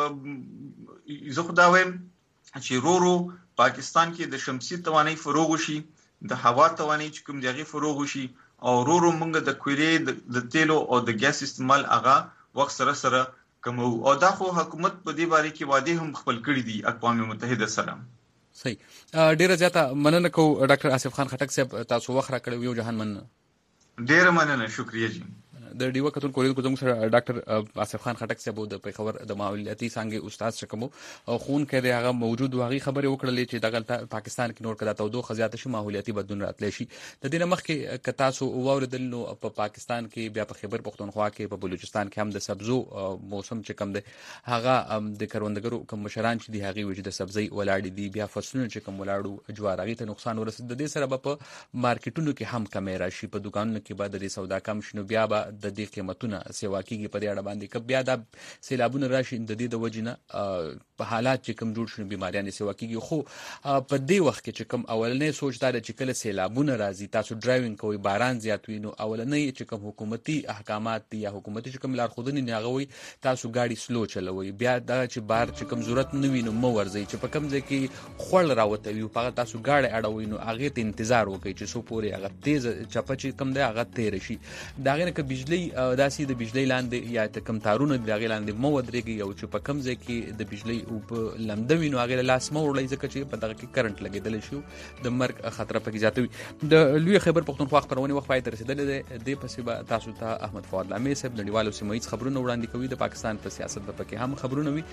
زه خو دا وایم چې رو رو پاکستان کې د شمسي توانایي فروغ شي، د هوا توانایي چې کوم دی هغه فروغ شي، او رو رو موږ د کویلې د تیلو او د ګیس استعمال هغه وخت سره سره کومو، او دا خو حکومت په دې باره کې وعده هم خپل کړی دي اقوام متحده سره. صحیح، ډیره زیاته مننه کو ډاکټر آصف خان خټک صاحب، تاسو وخت راکړی یو جهان مننه. ډیره مننه، شکریہ جی. د ډیوه کتون کوریدونکو زموږ سره ډاکټر آصف خان خټک صاحب د پیښور د ماحولیاتي څانګې استاد شکمو او خون کې هغه موجود واغي خبرې وکړلې چې دغه پاکستان کې نور کدا تودوخه زیاته شي، ماحولیاتي بدلون راتلی شي. د دې مخکې ک تاسو واوریدل نو په پاکستان کې بیا په خیبر پختونخوا کې په بلوچستان کې هم د سبزو موسم چې کم دی هغه د کروندګرو کوم مشران چې دی هغه وجه د سبزی ولاړ دي، بیا فصلونه چې کوم ولاړو جوار هغه ته نقصان ورسید، د دې سره په مارکیټونو کې هم کمې راشي، په دکانونو کې بعد د سودا کم شنو، بیا به د دې قیمتونه سیوا کیږي په دې اړه باندې ک بیا د سیلابونو راشي د دې د وجنه په حالات چې کوم جوړ شنو بیماریاں سیوا کیږي. خو په دې وخت کې چې کوم اولنې سوچ دا چې کله سیلابونه راځي تاسو ډرایوینګ کوئ باران زیات وي، نو اولنې چې کوم حکومتي احکامات دي یا حکومتي چې کوم لارښودنې نه غوي تاسو گاډي سلو چلوي، بیا دا چې بار چې کوم ضرورت نه وي نو مو ورځي چې په کوم ځای کې خړل راوتوي په تاسو گاډي اړوي، نو هغه ته انتظار وکړي چې سو پورې هغه تیز چپه چې کوم دی هغه تیر شي. دا غره ک بجلی داسې د بجلی لاندې یا د کم تارونه د هغې لاندې مو ودرېږي، او چې په کم ځای کې د بجلی اوبه لمده وي نو هغې له لاس مه وړئ، ځکه چې په دغه کې کرنټ لګېدلی شي، د مرګ خطره پکې زیاته وي. د لوی خیبر پښتونخوا خپرونې وخت پای ته رسېدلی دی، دې پسې به تاسو ته احمد فواد لامې صاحب نړیوالو سیمه ییز خبرونه وړاندې کوي، د پاکستان په سیاست به پکې هم خبرونه وي.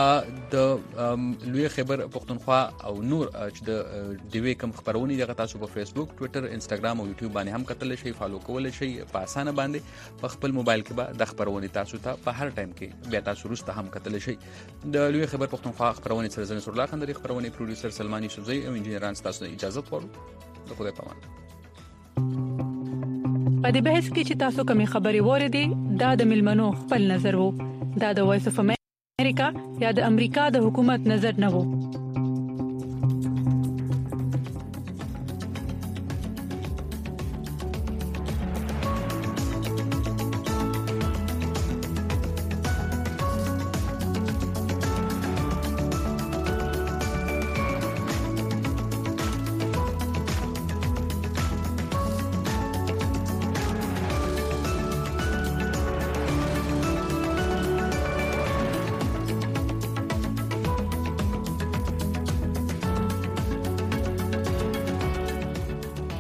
د لوی خیبر پښتونخوا او نور چې د ډیوې کم خپرونې دغه تاسو په فیسبوک، ټویټر، انسټاګرام او یوټیوب باندې هم کتلی شئ، فالو کولی شئ په اسانه باندې. په خپل موبایل کې به د خپرونې تاسو ته په هر ټایم کې بیا تاسو وروسته هم کتلی شئ. د لوی خیبر پښتونخوا خپرونې سره زه نصر الله خندري، خپرونې پروډیوسر سلمان یوسفزی او انجینران ستاسو ته اجازه غواړو. د خدای په امان. په دې بحث کې چې تاسو کومې خبرې واورېدې دا د ملمنو خپل نظر وو، دا د وایس اف امریکا یا د امریکا د حکومت نظر نه وو.